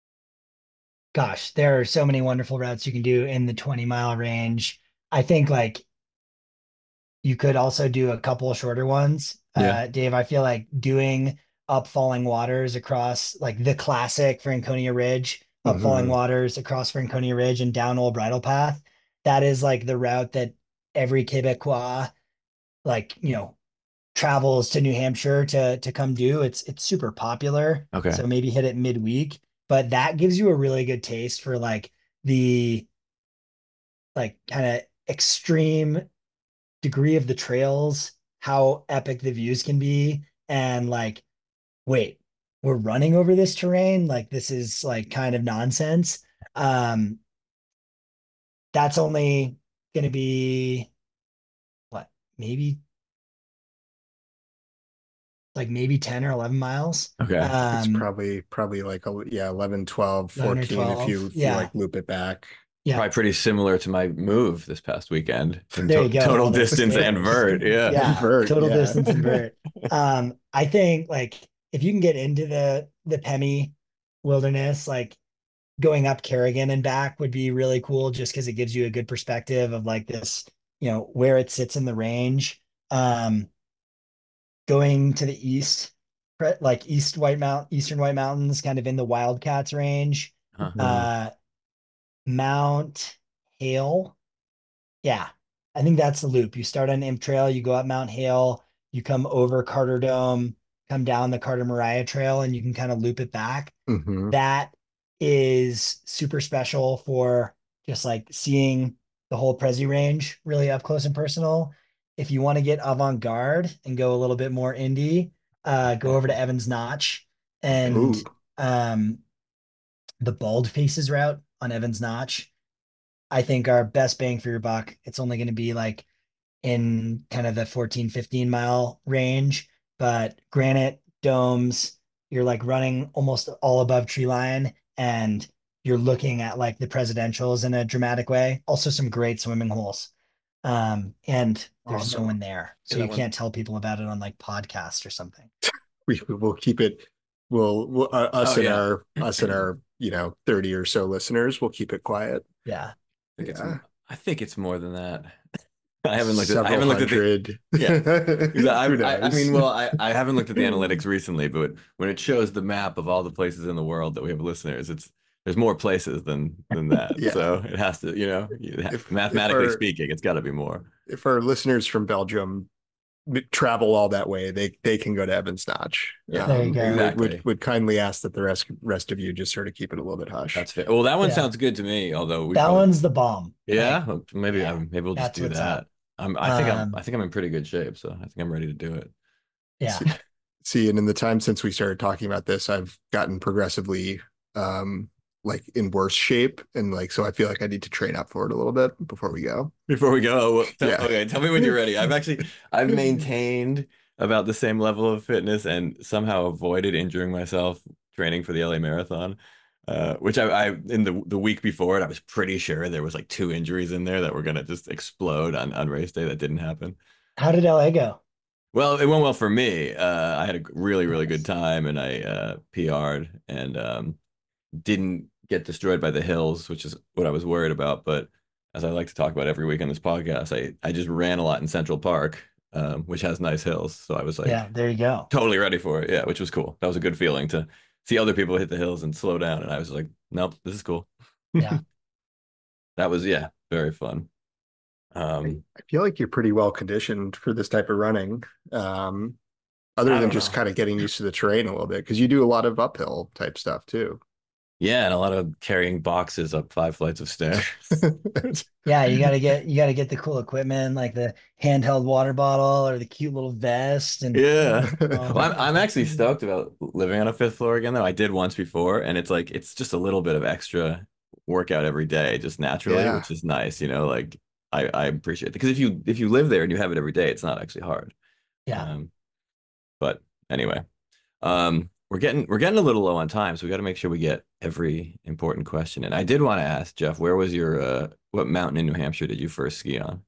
[SPEAKER 2] gosh, there are so many wonderful routes you can do in the twenty mile range. I think like you could also do a couple of shorter ones.
[SPEAKER 1] Yeah.
[SPEAKER 2] Uh, Dave, I feel like doing up falling waters across like the classic Franconia Ridge, up falling
[SPEAKER 3] Mm-hmm.
[SPEAKER 2] waters across Franconia Ridge and down Old Bridle Path. That is like the route that every Quebecois, like, you know, travels to New Hampshire to to come do. It's it's super popular.
[SPEAKER 1] Okay.
[SPEAKER 2] So maybe hit it midweek, but that gives you a really good taste for like the like kind of extreme degree of the trails, how epic the views can be, and like, wait, we're running over this terrain? Like this is like kind of nonsense. Um, that's only gonna be what, maybe like maybe ten or eleven miles.
[SPEAKER 1] Okay.
[SPEAKER 3] It's
[SPEAKER 2] Um,
[SPEAKER 3] probably probably like a, yeah, eleven, twelve,
[SPEAKER 2] eleven or
[SPEAKER 3] fourteen if you
[SPEAKER 2] twelve.
[SPEAKER 3] if you
[SPEAKER 2] Yeah.
[SPEAKER 3] like loop it back.
[SPEAKER 2] Yeah.
[SPEAKER 1] Probably pretty similar to my move this past weekend in
[SPEAKER 2] There
[SPEAKER 1] to
[SPEAKER 2] you go.
[SPEAKER 1] total
[SPEAKER 2] Total
[SPEAKER 1] distance and
[SPEAKER 2] distance.
[SPEAKER 1] vert. Yeah.
[SPEAKER 2] Yeah.
[SPEAKER 3] Invert,
[SPEAKER 2] Total
[SPEAKER 3] yeah.
[SPEAKER 2] distance invert. Um, I think like if you can get into the the Pemi wilderness, like going up Kerrigan and back would be really cool just because it gives you a good perspective of like this, you know, where it sits in the range. Um, going to the east, like East White Mount, Eastern White Mountains, kind of in the Wildcats range.
[SPEAKER 1] Huh.
[SPEAKER 3] Mhm.
[SPEAKER 2] Uh, Mount Hale. Yeah, I think that's the loop. You start on Imp Trail, you go up Mount Hale, you come over Carter Dome, come down the Carter Mariah Trail, and you can kind of loop it back.
[SPEAKER 3] Mhm.
[SPEAKER 2] That is super special for just like seeing the whole Prezi range really up close and personal. If you want to get avant-garde and go a little bit more indie, uh, go over to Evans Notch
[SPEAKER 3] Ooh.
[SPEAKER 2] and um, the Bald Faces route on Evans Notch, I think our best bang for your buck, it's only going to be like in kind of the fourteen, fifteen mile range, but granite domes, you're like running almost all above tree line and you're looking at like the presidentials in a dramatic way. Also some great swimming holes. Um, and there's no
[SPEAKER 3] Awesome.
[SPEAKER 2] one there. So
[SPEAKER 1] Yeah,
[SPEAKER 2] you
[SPEAKER 1] that one-
[SPEAKER 2] can't tell people about it on like podcasts or something.
[SPEAKER 3] We we will keep it. We'll, we'll uh, us
[SPEAKER 1] Oh,
[SPEAKER 3] and
[SPEAKER 1] yeah.
[SPEAKER 3] our us and our you know thirty or so listeners will keep it quiet.
[SPEAKER 2] Yeah.
[SPEAKER 1] I think it's,
[SPEAKER 3] Yeah.
[SPEAKER 1] I think it's more than that. I haven't looked at. I
[SPEAKER 3] Several
[SPEAKER 1] haven't looked at the.
[SPEAKER 3] hundred.
[SPEAKER 1] Yeah.
[SPEAKER 3] Who
[SPEAKER 1] I, I, I
[SPEAKER 3] knows?
[SPEAKER 1] mean, well, I, I haven't looked at the analytics recently, but when it shows the map of all the places in the world that we have listeners, it's there's more places than than that.
[SPEAKER 3] Yeah.
[SPEAKER 1] So it has to, you know,
[SPEAKER 3] If-
[SPEAKER 1] mathematically
[SPEAKER 3] if our-
[SPEAKER 1] speaking, it's got to be more.
[SPEAKER 3] If our listeners from Belgium travel all that way, they they can go to Evans Notch.
[SPEAKER 1] Yeah,
[SPEAKER 2] There you go.
[SPEAKER 3] would-
[SPEAKER 1] exactly.
[SPEAKER 3] Would, would kindly ask that the rest rest of you just sort of keep it a little bit hush.
[SPEAKER 1] That's fair. Well, that one
[SPEAKER 2] Yeah.
[SPEAKER 1] sounds good to me. Although we
[SPEAKER 2] That
[SPEAKER 1] both-
[SPEAKER 2] one's the bomb.
[SPEAKER 1] yeah,
[SPEAKER 2] Like,
[SPEAKER 1] well, maybe
[SPEAKER 2] yeah,
[SPEAKER 1] I'm, maybe we'll just
[SPEAKER 2] that's
[SPEAKER 1] do
[SPEAKER 2] what's
[SPEAKER 1] that.
[SPEAKER 2] up.
[SPEAKER 1] I'm, I think I'm,
[SPEAKER 2] Um,
[SPEAKER 1] I think I'm in pretty good shape, so I think I'm ready to do it.
[SPEAKER 2] yeah.
[SPEAKER 3] See, and in the time since we started talking about this, I've gotten progressively um like in worse shape, and like so I feel like I need to train up for it a little bit before we go.
[SPEAKER 1] Before we go, well, tell-
[SPEAKER 3] Yeah.
[SPEAKER 1] okay, tell me when you're ready. I've actually I've maintained about the same level of fitness and somehow avoided injuring myself training for the L A Marathon. Uh, which I, I in the the week before it, I was pretty sure there was like two injuries in there that were gonna just explode on, on race day. That didn't happen.
[SPEAKER 2] How did L A go?
[SPEAKER 1] Well, it went well for me. Uh, I had a really, really
[SPEAKER 2] Nice.
[SPEAKER 1] good time, and I uh, P R'd and um, didn't get destroyed by the hills, which is what I was worried about. But as I like to talk about every week on this podcast, I I just ran a lot in Central Park, um, which has nice hills. So I was like
[SPEAKER 2] Yeah, there you go.
[SPEAKER 1] totally ready for it. Yeah, which was cool. That was a good feeling to see other people hit the hills and slow down, and I was like, nope, this is cool.
[SPEAKER 2] Yeah.
[SPEAKER 1] That was yeah, very fun. Um,
[SPEAKER 3] I feel like you're pretty well conditioned for this type of running. Um, other
[SPEAKER 1] I
[SPEAKER 3] than
[SPEAKER 1] don't
[SPEAKER 3] just
[SPEAKER 1] know.
[SPEAKER 3] kind of getting used to the terrain a little bit, because you do a lot of uphill type stuff too.
[SPEAKER 1] yeah, and a lot of carrying boxes up five flights of stairs.
[SPEAKER 2] Yeah, you gotta get you gotta get the cool equipment like the handheld water bottle or the cute little vest and
[SPEAKER 1] Yeah.
[SPEAKER 2] Oh.
[SPEAKER 1] Well, I'm I'm actually stoked about living on a fifth floor again, though. I did once before, and it's like it's just a little bit of extra workout every day, just naturally,
[SPEAKER 3] Yeah.
[SPEAKER 1] which is nice, you know, like I, I appreciate it. Because if you if you live there and you have it every day, it's not actually hard.
[SPEAKER 2] Yeah.
[SPEAKER 1] Um, but anyway, um, we're getting we're getting a little low on time, so we got to make sure we get every important question. And I did want to ask Jeff, where was your uh, what mountain in New Hampshire did you first ski on?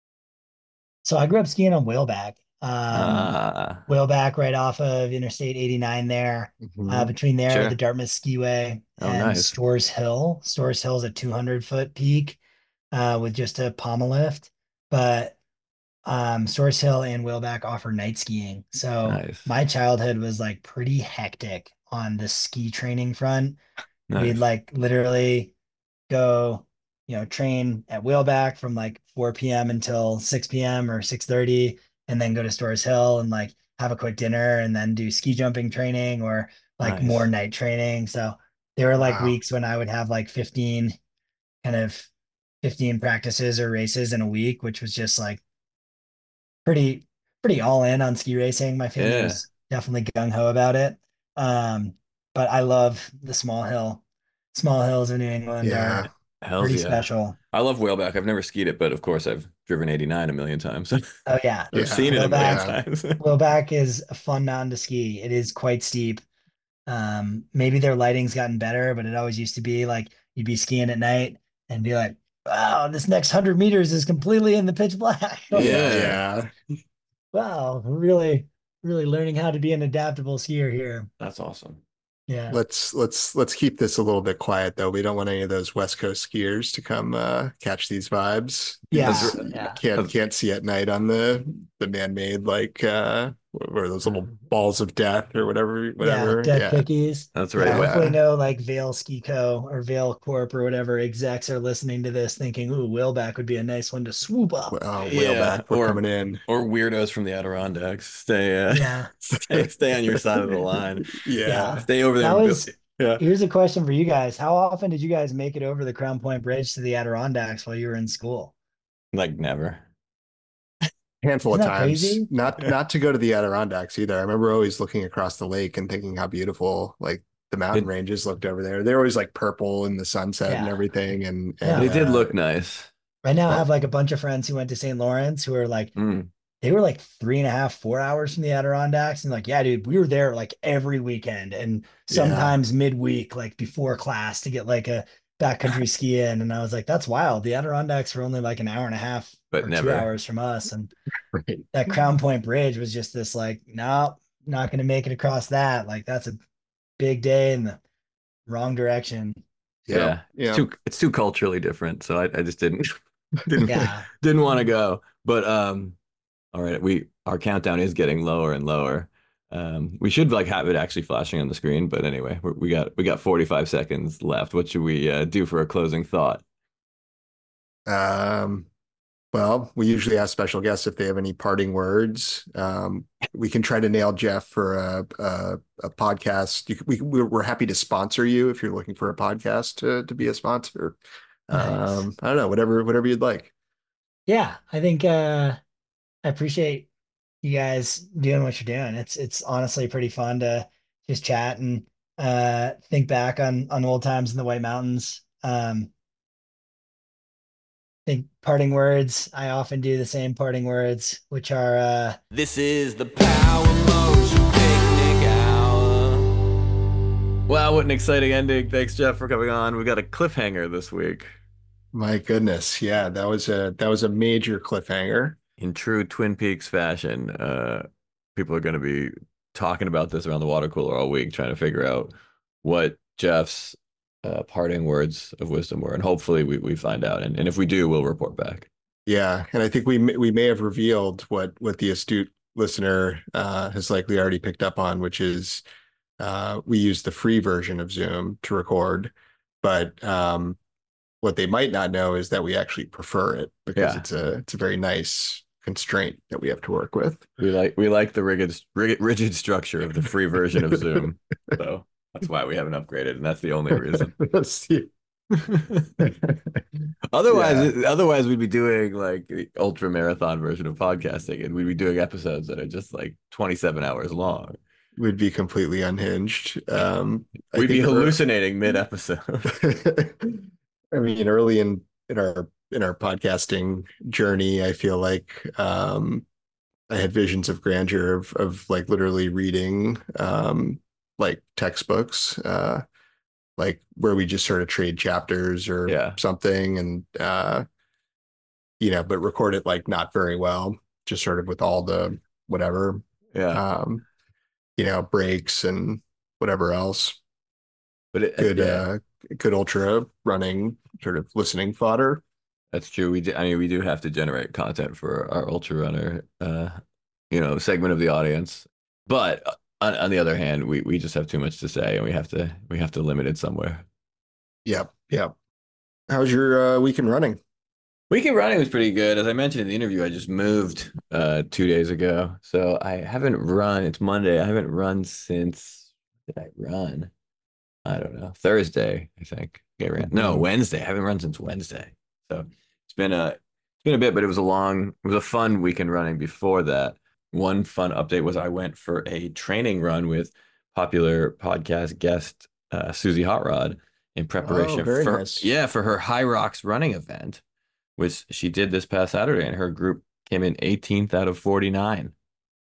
[SPEAKER 2] So I grew up skiing on Whaleback. Um,
[SPEAKER 1] Ah,
[SPEAKER 2] Whaleback right off of Interstate eighty-nine there. Uh, between there,
[SPEAKER 1] Sure.
[SPEAKER 2] the Dartmouth Skiway
[SPEAKER 1] Oh,
[SPEAKER 2] and
[SPEAKER 1] nice.
[SPEAKER 2] Storrs Hill. Storrs Hill is a two hundred foot peak uh, with just a pommel lift. But um, Storrs Hill and Whaleback offer night skiing. So
[SPEAKER 1] Nice.
[SPEAKER 2] my childhood was like pretty hectic on the ski training front. We'd
[SPEAKER 1] Nice.
[SPEAKER 2] like literally go, you know, train at Wheelback from like four p m until six p m or six thirty, and then go to Storrs Hill and like have a quick dinner and then do ski jumping training or like
[SPEAKER 1] Nice.
[SPEAKER 2] more night training. So there were like
[SPEAKER 3] Wow.
[SPEAKER 2] weeks when I would have like fifteen kind of fifteen practices or races in a week, which was just like pretty pretty all in on ski racing. My family
[SPEAKER 1] Yeah.
[SPEAKER 2] was definitely gung ho about it. Um, but I love the small hill. Small hills of New England
[SPEAKER 3] Yeah.
[SPEAKER 2] are
[SPEAKER 1] Hells
[SPEAKER 2] pretty
[SPEAKER 1] yeah.
[SPEAKER 2] special.
[SPEAKER 1] I love Whaleback. I've never skied it, but of course I've driven eighty-nine a million times. I've
[SPEAKER 2] Oh yeah.
[SPEAKER 3] Yeah.
[SPEAKER 1] seen it a million
[SPEAKER 2] Whaleback.
[SPEAKER 1] times.
[SPEAKER 2] Wheelback is a fun mountain to ski. It is quite steep. Um, maybe their lighting's gotten better, but it always used to be like you'd be skiing at night and be like, wow, this next hundred meters is completely in the pitch black.
[SPEAKER 1] Yeah.
[SPEAKER 3] Yeah.
[SPEAKER 2] Wow, really, really learning how to be an adaptable skier here.
[SPEAKER 1] That's awesome.
[SPEAKER 2] Yeah.
[SPEAKER 3] Let's let's let's keep this a little bit quiet though. We don't want any of those West Coast skiers to come uh catch these vibes.
[SPEAKER 2] Yeah.
[SPEAKER 3] Because you
[SPEAKER 2] Yeah.
[SPEAKER 3] Can't can't see at night on the the man-made like uh what are those little balls of death or whatever whatever.
[SPEAKER 2] Yeah, dead
[SPEAKER 3] Yeah.
[SPEAKER 2] cookies.
[SPEAKER 1] That's
[SPEAKER 2] Yeah,
[SPEAKER 1] right.
[SPEAKER 3] Yeah.
[SPEAKER 2] hopefully no like Vail Ski Co. or Vail Corp or whatever execs are listening to this thinking, ooh, Whaleback would be a nice one to swoop up.
[SPEAKER 3] Oh,
[SPEAKER 1] Yeah,
[SPEAKER 3] Whaleback, we're
[SPEAKER 1] or-
[SPEAKER 3] coming in.
[SPEAKER 1] Or weirdos from the Adirondacks. Stay uh,
[SPEAKER 2] Yeah.
[SPEAKER 1] stay, stay on your side of the line.
[SPEAKER 3] Yeah.
[SPEAKER 2] Yeah.
[SPEAKER 1] Stay over there.
[SPEAKER 2] That
[SPEAKER 1] and
[SPEAKER 2] was-
[SPEAKER 1] build- yeah.
[SPEAKER 2] Here's a question for you guys. How often did you guys make it over the Crown Point Bridge to the Adirondacks while you were in school?
[SPEAKER 1] Like never.
[SPEAKER 3] Handful
[SPEAKER 2] Isn't
[SPEAKER 3] of
[SPEAKER 2] that
[SPEAKER 3] times.
[SPEAKER 2] crazy?
[SPEAKER 3] Not not to go to the Adirondacks either. I remember always looking across the lake and thinking how beautiful like the mountain
[SPEAKER 1] It,
[SPEAKER 3] ranges looked over there. They're always like purple in the sunset and
[SPEAKER 2] Yeah.
[SPEAKER 3] everything. And
[SPEAKER 2] Yeah.
[SPEAKER 3] and
[SPEAKER 1] they did
[SPEAKER 3] uh,
[SPEAKER 1] look nice.
[SPEAKER 2] I now
[SPEAKER 3] well,
[SPEAKER 2] have like a bunch of friends who went to Saint Lawrence who are like,
[SPEAKER 1] Mm,
[SPEAKER 2] they were like three and a half, four hours from the Adirondacks. And like, yeah, dude, we were there like every weekend and
[SPEAKER 3] yeah,
[SPEAKER 2] sometimes midweek, like before class to get like a backcountry ski in. And I was like, that's wild. The Adirondacks were only like an hour and a half
[SPEAKER 1] but
[SPEAKER 2] or two
[SPEAKER 1] never.
[SPEAKER 2] hours from us. And
[SPEAKER 3] right.
[SPEAKER 2] that Crown Point Bridge was just this like, no, not going to make it across that. Like, that's a big day in the wrong direction.
[SPEAKER 3] Yeah,
[SPEAKER 1] Yeah, it's
[SPEAKER 3] yeah.
[SPEAKER 1] too it's too culturally different. So I, I just didn't didn't
[SPEAKER 2] Yeah.
[SPEAKER 1] didn't want to go. But um, all right, we our countdown is getting lower and lower. Um, we should like have it actually flashing on the screen. But anyway, we we got we got forty-five seconds left. What should we uh, do for a closing thought?
[SPEAKER 3] Um, well, we usually ask special guests if they have any parting words. Um, we can try to nail Jeff for a a, a podcast. You, we we're happy to sponsor you if you're looking for a podcast to to be a sponsor.
[SPEAKER 2] Nice.
[SPEAKER 3] Um, I don't know, whatever whatever you'd like.
[SPEAKER 2] Yeah. I think, uh, I appreciate you guys doing what you're doing. It's it's honestly pretty fun to just chat and uh think back on on old times in the White Mountains. Um think parting words. I often do the same parting words, which are uh
[SPEAKER 1] This is the Power Motion Picnic Hour. Wow, what an exciting ending. Thanks, Jeff, for coming on. We got a cliffhanger this week.
[SPEAKER 3] My goodness, yeah, that was a that was a major cliffhanger.
[SPEAKER 1] In true Twin Peaks fashion, uh, people are going to be talking about this around the water cooler all week, trying to figure out what Jeff's uh, parting words of wisdom were. And hopefully we, we find out. And, and if we do, we'll report back.
[SPEAKER 3] Yeah, and I think we may- we may have revealed what what the astute listener uh, has likely already picked up on, which is uh, we use the free version of Zoom to record, but um, what they might not know is that we actually prefer it because
[SPEAKER 1] Yeah.
[SPEAKER 3] it's a it's a very nice constraint that we have to work with.
[SPEAKER 1] We like we like the rigid rigid, rigid structure of the free version of Zoom. So that's why we haven't upgraded, and that's the only reason.
[SPEAKER 3] That's the-
[SPEAKER 1] Otherwise,
[SPEAKER 3] Yeah.
[SPEAKER 1] otherwise we'd be doing like the ultra marathon version of podcasting, and we'd be doing episodes that are just like twenty-seven hours long.
[SPEAKER 3] Would be completely unhinged. Um, I
[SPEAKER 1] We'd be
[SPEAKER 3] think ear-
[SPEAKER 1] hallucinating mid-episode.
[SPEAKER 3] I mean, early in in our in our podcasting journey, I feel like um, I had visions of grandeur of of like literally reading um, like textbooks, uh, like where we just sort of trade chapters or
[SPEAKER 1] Yeah.
[SPEAKER 3] something, and uh, you know, but record it like not very well, just sort of with all the whatever,
[SPEAKER 1] Yeah.
[SPEAKER 3] um, you know, breaks and whatever else.
[SPEAKER 1] But it,
[SPEAKER 3] Good,
[SPEAKER 1] yeah,
[SPEAKER 3] uh, good ultra running sort of listening fodder.
[SPEAKER 1] that's true. We do, I mean, we do have to generate content for our ultra runner, uh, you know, segment of the audience. But uh, on, on the other hand, we we just have too much to say, and we have to we have to limit it somewhere.
[SPEAKER 3] Yep, yep. How's your uh, weekend running?
[SPEAKER 1] Weekend running was pretty good. As I mentioned in the interview, I just moved uh two days ago. So I haven't run. It's Monday. I haven't run since did I run? I don't know. Thursday, I think. I ran. No,
[SPEAKER 3] Mhm.
[SPEAKER 1] Wednesday. I haven't run since Wednesday. So it's been a it's been a bit, but it was a long, it was a fun weekend running before that. One fun update was I went for a training run with popular podcast guest uh, Susie Hot Rod in
[SPEAKER 3] Oh,
[SPEAKER 1] preparation
[SPEAKER 3] very
[SPEAKER 1] for
[SPEAKER 3] nice.
[SPEAKER 1] yeah, for her High Rocks running event, which she did this past Saturday, and her group came in eighteenth out of forty-nine.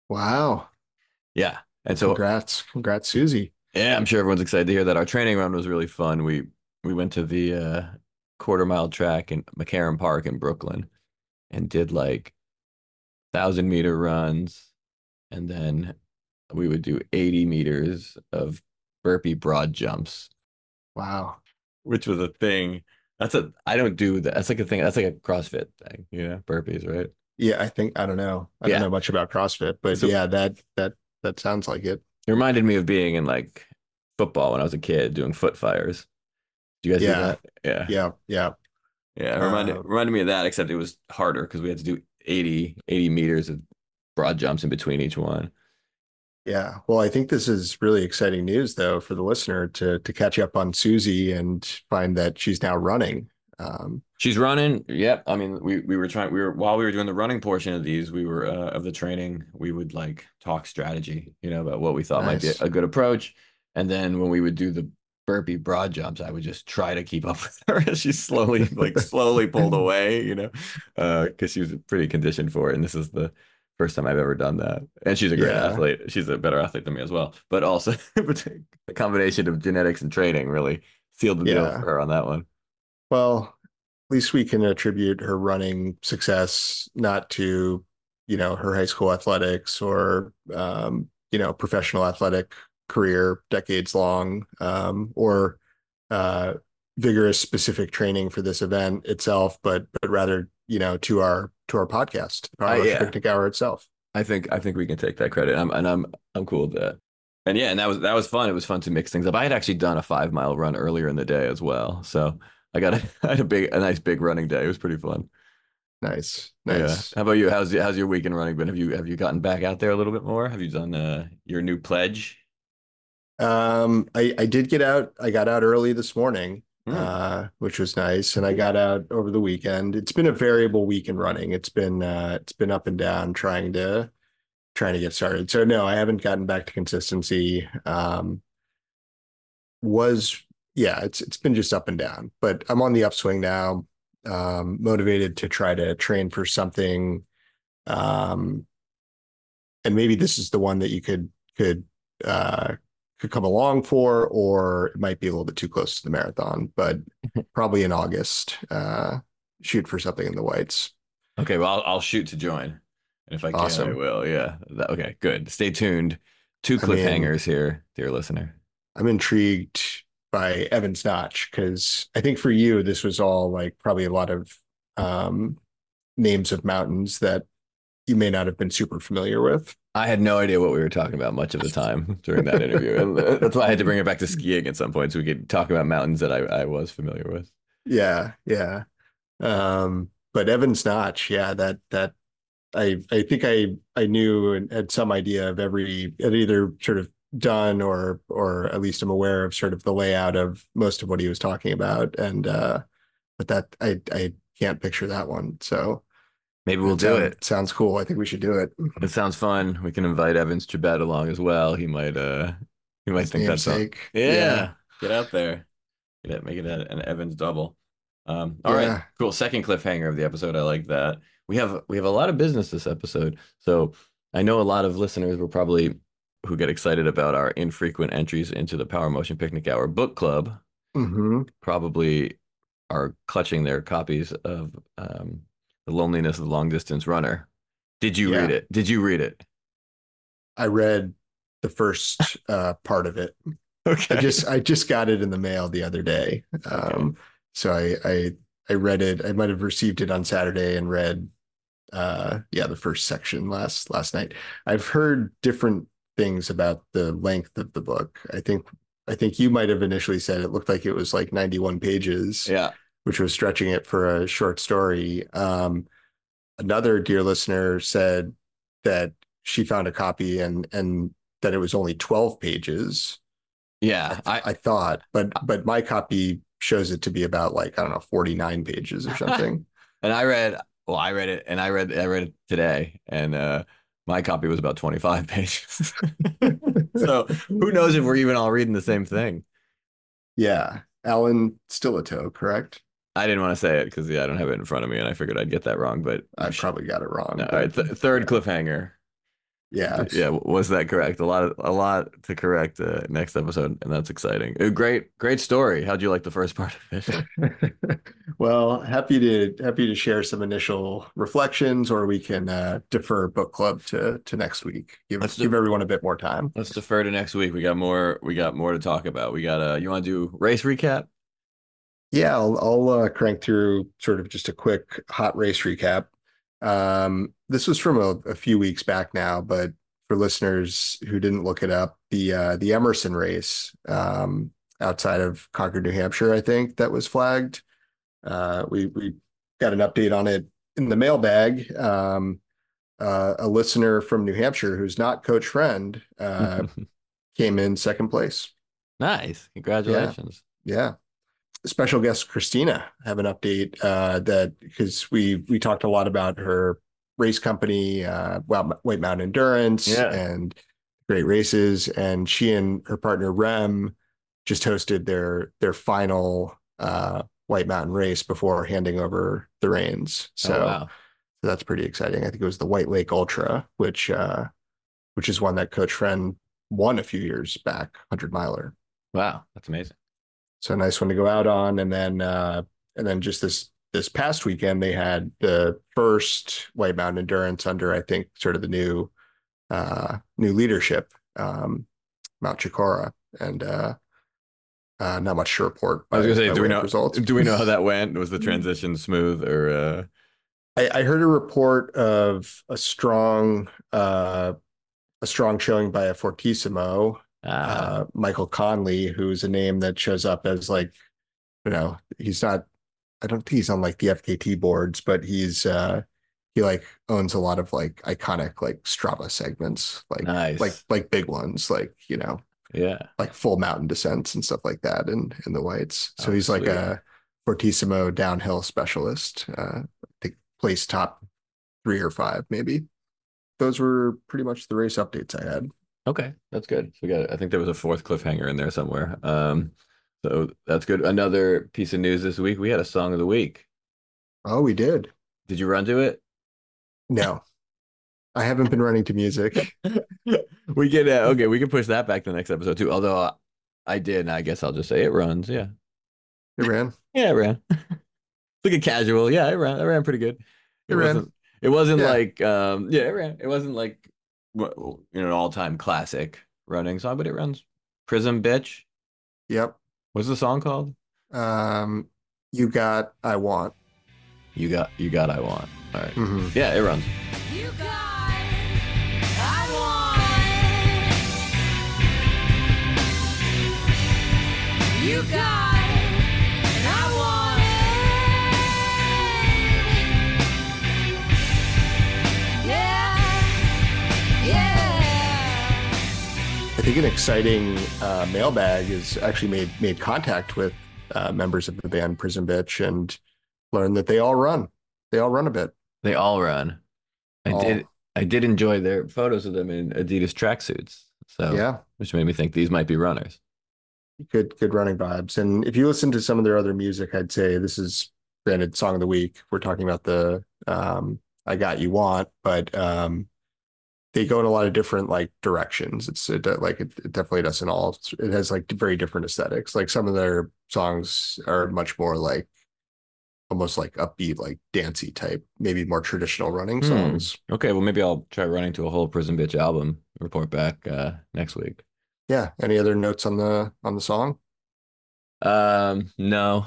[SPEAKER 3] Wow.
[SPEAKER 1] Yeah. And so
[SPEAKER 3] Congrats. Congrats, Susie.
[SPEAKER 1] yeah, I'm sure everyone's excited to hear that. Our training run was really fun. We we went to the uh, quarter mile track in McCarran Park in Brooklyn and did like thousand meter runs, and then we would do eighty meters of burpee broad jumps,
[SPEAKER 3] Wow.
[SPEAKER 1] which was a thing. That's a I don't do that. That's like a thing. That's like a CrossFit thing, you know, burpees, right?
[SPEAKER 3] Yeah, I think I don't know. I
[SPEAKER 1] Yeah.
[SPEAKER 3] don't know much about CrossFit, but
[SPEAKER 1] So-
[SPEAKER 3] yeah, that that that sounds like it.
[SPEAKER 1] It reminded me of being in like football when I was a kid doing foot fires. Do you guys do
[SPEAKER 3] Yeah.
[SPEAKER 1] that? Yeah.
[SPEAKER 3] Yeah, yeah.
[SPEAKER 1] Yeah, it reminded
[SPEAKER 3] Uh,
[SPEAKER 1] reminded me of that, except it was harder because we had to do eighty, eighty meters of broad jumps in between each one.
[SPEAKER 3] Yeah. Well, I think this is really exciting news though for the listener to to catch up on Susie and find that she's now running. Um,
[SPEAKER 1] She's running. Yep. I mean, we we were trying. We were while we were doing the running portion of these, we were uh, of the training. We would like talk strategy, you know, about what we thought might be
[SPEAKER 3] Nice.
[SPEAKER 1] a, a good approach. And then when we would do the burpee broad jumps, I would just try to keep up with her as she slowly, like slowly pulled away, you know, uh, because she was pretty conditioned for it. And this is the first time I've ever done that. And she's a great
[SPEAKER 3] Yeah.
[SPEAKER 1] athlete. She's a better athlete than me as well. But also the combination of genetics and training really sealed the deal
[SPEAKER 3] Yeah.
[SPEAKER 1] for her on that one.
[SPEAKER 3] Well, at least we can attribute her running success not to, you know, her high school athletics or, um, you know, professional athletic career, decades long, um, or uh, vigorous specific training for this event itself, but but rather, you know, to our to our podcast, Power
[SPEAKER 1] I,
[SPEAKER 3] Motion
[SPEAKER 1] yeah,
[SPEAKER 3] Picnic Hour itself.
[SPEAKER 1] I think I think we can take that credit. I'm, and I'm I'm cool with that. And yeah, and that was that was fun. It was fun to mix things up. I had actually done a five mile run earlier in the day as well, so I got a, I had a big a nice big running day. It was pretty fun.
[SPEAKER 3] Nice,
[SPEAKER 1] Yeah.
[SPEAKER 3] nice.
[SPEAKER 1] How about you? How's how's your weekend running been? Have you have you gotten back out there a little bit more? Have you done uh, your new pledge?
[SPEAKER 3] Um, I, I did get out. I got out early this morning,
[SPEAKER 1] Mm.
[SPEAKER 3] uh, which was nice, and I got out over the weekend. It's been a variable week in running. It's been uh, it's been up and down trying to trying to get started. So no, I haven't gotten back to consistency. Um, was yeah, it's it's been just up and down, but I'm on the upswing now. Um, motivated to try to train for something. Um, and maybe this is the one that you could could uh could come along for, or it might be a little bit too close to the marathon, but probably in August. Uh, shoot for something in the whites.
[SPEAKER 1] Okay, well, I'll, I'll shoot to join, and if I can, I
[SPEAKER 3] Awesome.
[SPEAKER 1] will. Yeah. That- okay, good. Stay tuned. Two
[SPEAKER 3] I mean,
[SPEAKER 1] cliffhangers here, dear listener.
[SPEAKER 3] I'm intrigued by Evans Notch because I think for you this was all like probably a lot of um, names of mountains that you may not have been super familiar with.
[SPEAKER 1] I had no idea what we were talking about much of the time during that interview, and that's why I had to bring it back to skiing at some point so we could talk about mountains that I, I was familiar with.
[SPEAKER 3] Yeah, yeah. Um, but Evans Notch, yeah, that that I I think I I knew and had some idea of every had either sort of done or or at least I'm aware of sort of the layout of most of what he was talking about. And uh but that I I can't picture that one. So
[SPEAKER 1] Maybe we'll
[SPEAKER 3] it
[SPEAKER 1] do
[SPEAKER 3] sound,
[SPEAKER 1] it.
[SPEAKER 3] sounds cool. I think we should do it.
[SPEAKER 1] It sounds fun. We can invite Evans Chibet along as well. He might uh he might
[SPEAKER 3] His
[SPEAKER 1] think that's fun.
[SPEAKER 3] namesake. Yeah.
[SPEAKER 1] Yeah, get out there. Get it, make it a- an Evans double. Um, all right,
[SPEAKER 3] Yeah.
[SPEAKER 1] cool. Second cliffhanger of the episode. I like that. We have we have a lot of business this episode. So I know a lot of listeners will probably who get excited about our infrequent entries into the Power Motion Picnic Hour book club
[SPEAKER 3] hmm
[SPEAKER 1] probably are clutching their copies of um, The Loneliness of the Long Distance Runner. Did you read
[SPEAKER 3] Yeah.
[SPEAKER 1] it? Did you read it?
[SPEAKER 3] I read the first uh part of it.
[SPEAKER 1] Okay.
[SPEAKER 3] I just I just got it in the mail the other day. Um, so I I I read it. I might have received it on Saturday and read uh yeah the first section last last night. I've heard different things about the length of the book. I think I think you might have initially said it looked like it was like ninety-one pages,
[SPEAKER 1] Yeah.
[SPEAKER 3] which was stretching it for a short story. Um, another dear listener said that she found a copy and and that it was only twelve pages.
[SPEAKER 1] Yeah.
[SPEAKER 3] I,
[SPEAKER 1] I
[SPEAKER 3] I thought, but but my copy shows it to be about like I don't know forty-nine pages or something.
[SPEAKER 1] and I read well, I read it and I read I read it today and uh my copy was about twenty-five pages. So who knows if we're even all reading the same thing.
[SPEAKER 3] Yeah, Alan Stillito, correct?
[SPEAKER 1] I didn't want to say it because yeah, I don't have it in front of me and I figured I'd get that wrong, but
[SPEAKER 3] I probably got it wrong.
[SPEAKER 1] no, all
[SPEAKER 3] but
[SPEAKER 1] right, th third
[SPEAKER 3] yeah.
[SPEAKER 1] cliffhanger.
[SPEAKER 3] Yeah,
[SPEAKER 1] Yeah, was that correct? A lot of a lot to correct uh, next episode, and that's exciting. Uh, Great, great story. How'd you like the first part of it?
[SPEAKER 3] well, happy to happy to share some initial reflections, or we can uh, defer book club to to next week. Give
[SPEAKER 1] Let's
[SPEAKER 3] give
[SPEAKER 1] do-
[SPEAKER 3] everyone a bit more time.
[SPEAKER 1] Let's defer to next week. We got more. We got more to talk about. We got. Uh, you want to do race recap?
[SPEAKER 3] Yeah, I'll, I'll uh, crank through sort of just a quick hot race recap. Um, this was from a, a few weeks back now, but for listeners who didn't look it up, the uh, the Emerson race um, outside of Concord, New Hampshire, I think that was flagged. Uh, we we got an update on it in the mailbag. Um, uh, a listener from New Hampshire who's not Coach Friend uh, came in second place.
[SPEAKER 1] Nice. Congratulations.
[SPEAKER 3] Yeah. Special guest Christina have an update uh, that because we we talked a lot about her race company, uh, White Mountain Endurance,
[SPEAKER 1] Yeah.
[SPEAKER 3] and great races. And she and her partner Rem just hosted their their final uh, White Mountain race before handing over the reins.
[SPEAKER 1] Oh
[SPEAKER 3] So
[SPEAKER 1] wow.
[SPEAKER 3] that's pretty exciting. I think it was the White Lake Ultra, which uh, which is one that Coach Friend won a few years back, hundred miler.
[SPEAKER 1] Wow, that's amazing.
[SPEAKER 3] So a nice one to go out on. And then uh, and then just this this past weekend they had the first White Mountain Endurance under, I think, sort of the new uh, new leadership, um, Mount Chikora, and uh, uh, not much to report
[SPEAKER 1] I
[SPEAKER 3] by,
[SPEAKER 1] was gonna say,
[SPEAKER 3] by
[SPEAKER 1] do we
[SPEAKER 3] way of
[SPEAKER 1] know
[SPEAKER 3] results.
[SPEAKER 1] do we know how that went? Was the transition smooth or uh
[SPEAKER 3] I, I heard a report of a strong uh, a strong showing by a Fortissimo,
[SPEAKER 1] ah
[SPEAKER 3] uh, Michael Conley, who's a name that shows up as like, you know, he's not, I don't think he's on like the F K T boards, but he's, uh, he like owns a lot of like iconic like Strava segments, like, like,
[SPEAKER 1] nice.
[SPEAKER 3] like big ones, like, you know,
[SPEAKER 1] Yeah.
[SPEAKER 3] like full mountain descents and stuff like that in, in the whites. So
[SPEAKER 1] Oh,
[SPEAKER 3] he's like
[SPEAKER 1] sweet.
[SPEAKER 3] a Fortissimo downhill specialist, uh, I think placed top three or five, maybe. Those were pretty much the race updates I had.
[SPEAKER 1] Okay, that's good. So we got I think there was a fourth cliffhanger in there somewhere. Um so that's good. Another piece of news this week. We had a song of the week.
[SPEAKER 3] Oh, we did.
[SPEAKER 1] Did you run to it?
[SPEAKER 3] No, I haven't been running to music.
[SPEAKER 1] We can uh, okay, we can push that back to the next episode too. Although uh, I did, and I guess I'll just say it runs. Yeah.
[SPEAKER 3] It ran.
[SPEAKER 1] Yeah, it ran. Like a casual. Yeah, it ran. It ran pretty good.
[SPEAKER 3] It
[SPEAKER 1] It
[SPEAKER 3] ran.
[SPEAKER 1] wasn't. It wasn't
[SPEAKER 3] Yeah.
[SPEAKER 1] like. Um. Yeah, it ran. It wasn't like, what, you know, an all-time classic running song, but it runs. Prism Bitch.
[SPEAKER 3] Yep.
[SPEAKER 1] What's the song called?
[SPEAKER 3] Um, you got I want.
[SPEAKER 1] You got. You got. I want. All right.
[SPEAKER 3] Mhm.
[SPEAKER 1] Yeah, it runs.
[SPEAKER 4] You got, I want. You got, and I want it. Yeah, yeah.
[SPEAKER 3] I think an exciting uh, mailbag is actually made made contact with uh, members of the band Prison Bitch and learned that they all run. They all run a bit.
[SPEAKER 1] They all run. I
[SPEAKER 3] All.
[SPEAKER 1] did. I did enjoy their photos of them in Adidas tracksuits. So
[SPEAKER 3] Yeah,
[SPEAKER 1] which made me think these might be runners.
[SPEAKER 3] good good running vibes. And if you listen to some of their other music, I'd say this is granted song of the week. We're talking about the um, I Got You Want, but um, they go in a lot of different like directions. It's it, like it, it definitely doesn't all. It has like very different aesthetics. Like some of their songs are much more like almost like upbeat, like dancey type, maybe more traditional running
[SPEAKER 1] Hmm.
[SPEAKER 3] songs.
[SPEAKER 1] Okay, well maybe I'll try running to a whole Prison Bitch album. Report back uh, next week.
[SPEAKER 3] Yeah. Any other notes on the on the song?
[SPEAKER 1] Um, no,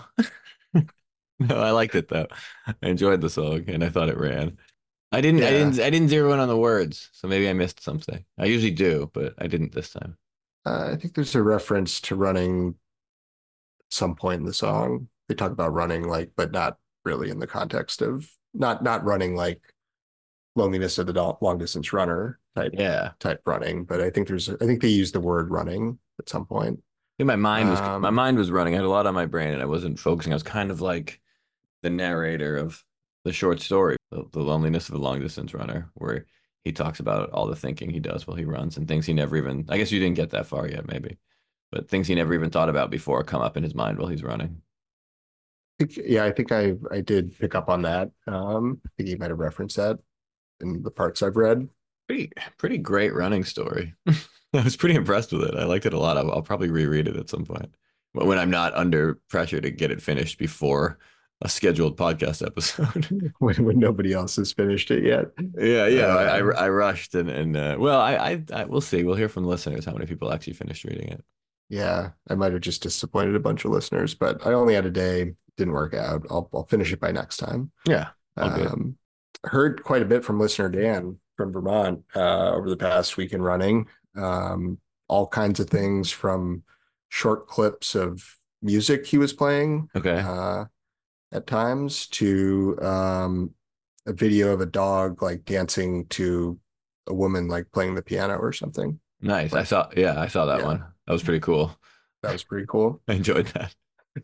[SPEAKER 1] no, I liked it though. I enjoyed the song and I thought it ran. I didn't, I
[SPEAKER 3] Yeah.
[SPEAKER 1] didn't, I didn't zero in on the words, so maybe I missed something. I usually do, but I didn't this time.
[SPEAKER 3] Uh, I think there's a reference to running at some point in the song. They talk about running, like, but not really in the context of not not running like loneliness of the long distance runner type
[SPEAKER 1] Yeah,
[SPEAKER 3] type running. But I think there's I think they use the word running at some point.
[SPEAKER 1] I think my mind was my
[SPEAKER 3] Um,
[SPEAKER 1] mind was running. I had a lot on my brain and I wasn't focusing. I was kind of like the narrator of the short story, the, the loneliness of a long distance runner, where he talks about all the thinking he does while he runs and things he never even, I guess you didn't get that far yet, maybe, but things he never even thought about before come up in his mind while he's running.
[SPEAKER 3] I think, yeah, I think I I did pick up on that. Um, I think you might have referenced that in the parts I've read.
[SPEAKER 1] Pretty, pretty great running story. I was pretty impressed with it. I liked it a lot. I'll, I'll probably reread it at some point, but when I'm not under pressure to get it finished before a scheduled podcast episode.
[SPEAKER 3] when, when nobody else has finished it yet.
[SPEAKER 1] Yeah, yeah. I,
[SPEAKER 3] Uh,
[SPEAKER 1] I I rushed and and uh, well, I, I I we'll see. We'll hear from the listeners how many people actually finished reading it.
[SPEAKER 3] Yeah, I might have just disappointed a bunch of listeners, but I only had a day. Didn't work out. I'll I'll finish it by next time.
[SPEAKER 1] Yeah, all good.
[SPEAKER 3] Um, heard quite a bit from listener Dan from Vermont uh, over the past week in running. Um, all kinds of things from short clips of music he was playing
[SPEAKER 1] Okay.
[SPEAKER 3] uh, at times to um, a video of a dog like dancing to a woman like playing the piano or something.
[SPEAKER 1] Nice. I saw. Yeah, I saw that
[SPEAKER 3] Yeah.
[SPEAKER 1] one. That was pretty cool.
[SPEAKER 3] That was pretty cool.
[SPEAKER 1] I enjoyed that.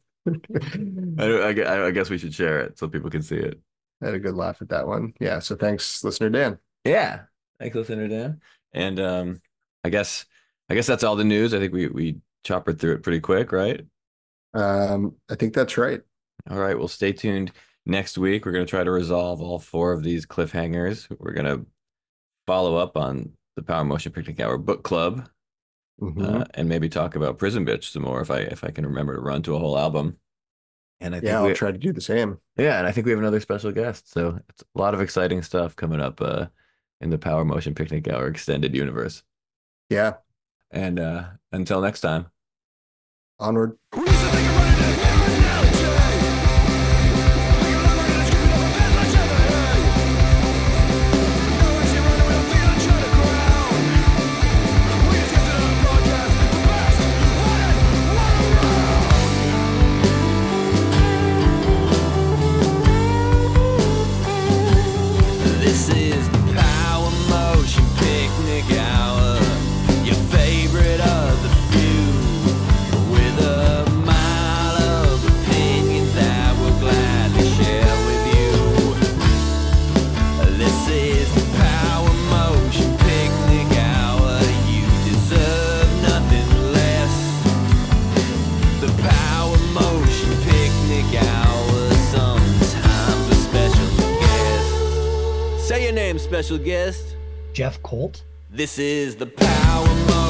[SPEAKER 1] I, I, gue- I guess we should share it so people can see it.
[SPEAKER 3] I had a good laugh at that one. Yeah. So thanks, listener Dan.
[SPEAKER 1] Yeah. Thanks, listener Dan. And um, I guess I guess that's all the news. I think we we choppered through it pretty quick, right?
[SPEAKER 3] Um, I think that's right.
[SPEAKER 1] All right, well, stay tuned next week. We're going to try to resolve all four of these cliffhangers. We're going to follow up on the Power Motion Picnic Hour book club,
[SPEAKER 3] Mhm.
[SPEAKER 1] uh, and maybe talk about Prison Bitch some more if I if I can remember to run to a whole album. And I think
[SPEAKER 3] Yeah,
[SPEAKER 1] we,
[SPEAKER 3] I'll try to do the same.
[SPEAKER 1] yeah, and I think we have another special guest. So it's a lot of exciting stuff coming up uh, in the Power Motion Picnic Hour extended universe.
[SPEAKER 3] Yeah,
[SPEAKER 1] And uh, until next time.
[SPEAKER 3] onward.
[SPEAKER 5] We used to think of running in an alley, Jay. We can run right in the street with our pants like Chevy. No action running with our feet on the ground. We just get to the podcast, the best running one around. This is the Power Motion Picnic Hour, your favorite of the few, with a mile of opinions that we'll gladly share with you. This is the Power Motion Picnic Hour, you deserve nothing less. The Power Motion Picnic Hour, sometimes with special guests. Say your name, special guest.
[SPEAKER 2] Jeff Colt.
[SPEAKER 5] This is the Power Motion